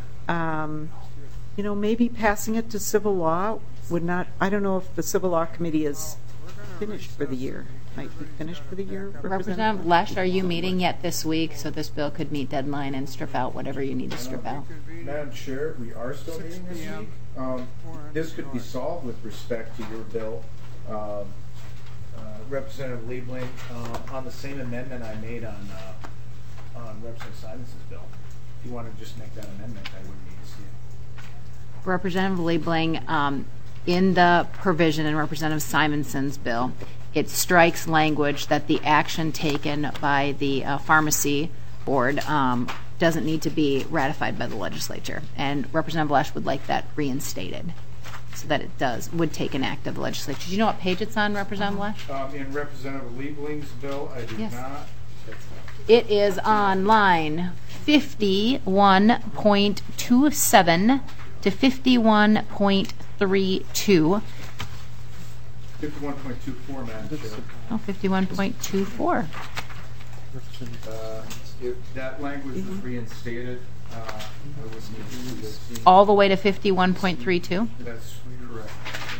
maybe passing it to civil law would not, I don't know if the Civil Law Committee is finished for the year. Might be finished for the year. Representative Lesh, are you meeting yet this week so this bill could meet deadline and strip out whatever you need to strip out? Madam Chair, we are still meeting this week. This could be solved with respect to your bill, Representative Liebling, on the same amendment I made on Representative Simonson's bill. If you want to just make that amendment, I wouldn't need to see it. Representative Liebling, in the provision in Representative Simonson's bill, it strikes language that the action taken by the pharmacy board doesn't need to be ratified by the legislature. And Representative Lesh would like that reinstated so that it would take an act of the legislature. Do you know what page it's on, Representative Lesh? In Representative Liebling's bill, I do not. It is on line 51.27 to 51.32. 51.24, Madam Chair. Oh, 51.24. If that language was reinstated, all the way to 51.32? That's correct.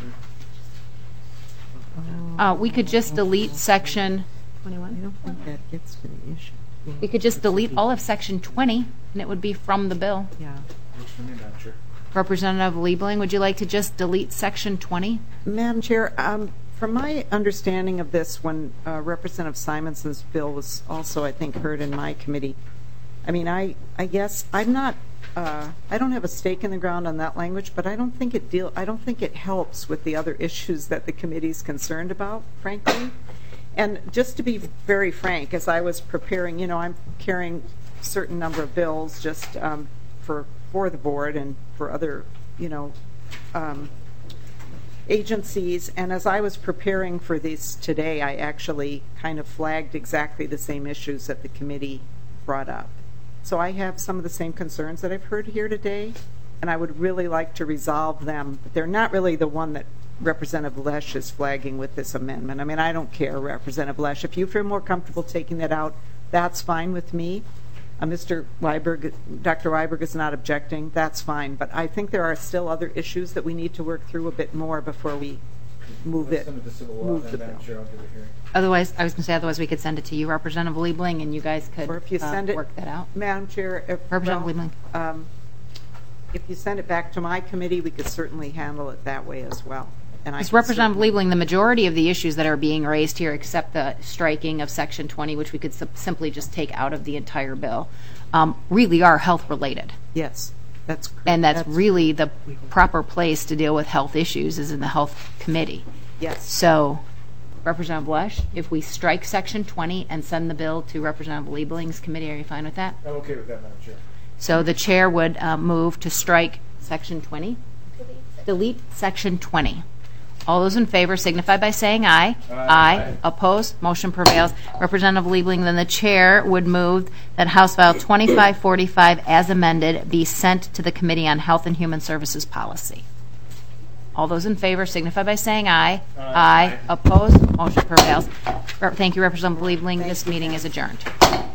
We could just delete section 21. I don't think that gets to the issue. We could just delete all of section 20, and it would be from the bill. Yeah. Works for me, Madam Chair. Representative Liebling, would you like to just delete section 20? Madam Chair, from my understanding of this, when Representative Simonson's bill was also, I think, heard in my committee, I mean, I guess I'm not, I don't have a stake in the ground on that language, but I don't think it helps with the other issues that the committee's concerned about, frankly. And just to be very frank, as I was preparing, I'm carrying a certain number of bills just for the board and for other, agencies. And as I was preparing for this today, I actually kind of flagged exactly the same issues that the committee brought up. So I have some of the same concerns that I've heard here today, and I would really like to resolve them. But they're not really the one that Representative Lesh is flagging with this amendment. I mean, I don't care, Representative Lesh. If you feel more comfortable taking that out, that's fine with me. Mr. Weiberg, Dr. Weiberg is not objecting. That's fine. But I think there are still other issues that we need to work through a bit more before we move the bill. Otherwise, I was going to say, otherwise we could send it to you, Representative Liebling, and you guys could or if you send it, work that out. Madam Chair, Representative Liebling. If you send it back to my committee, we could certainly handle it that way as well. As Representative Liebling, the majority of the issues that are being raised here, except the striking of Section 20, which we could simply just take out of the entire bill, really are health-related. Yes, that's correct. And that's really the proper place to deal with health issues is in the Health Committee. Yes. So, Representative Lesh, if we strike Section 20 and send the bill to Representative Liebling's committee, are you fine with that? I'm okay with that, Madam Chair. So the chair would move to strike Section 20. Delete Section 20. All those in favor signify by saying aye. Aye. Opposed? Motion prevails. Representative Liebling, then the chair would move that House File 2545 as amended be sent to the Committee on Health and Human Services Policy. All those in favor signify by saying aye. Aye. Opposed? Motion prevails. Thank you, Representative Liebling. This meeting is adjourned.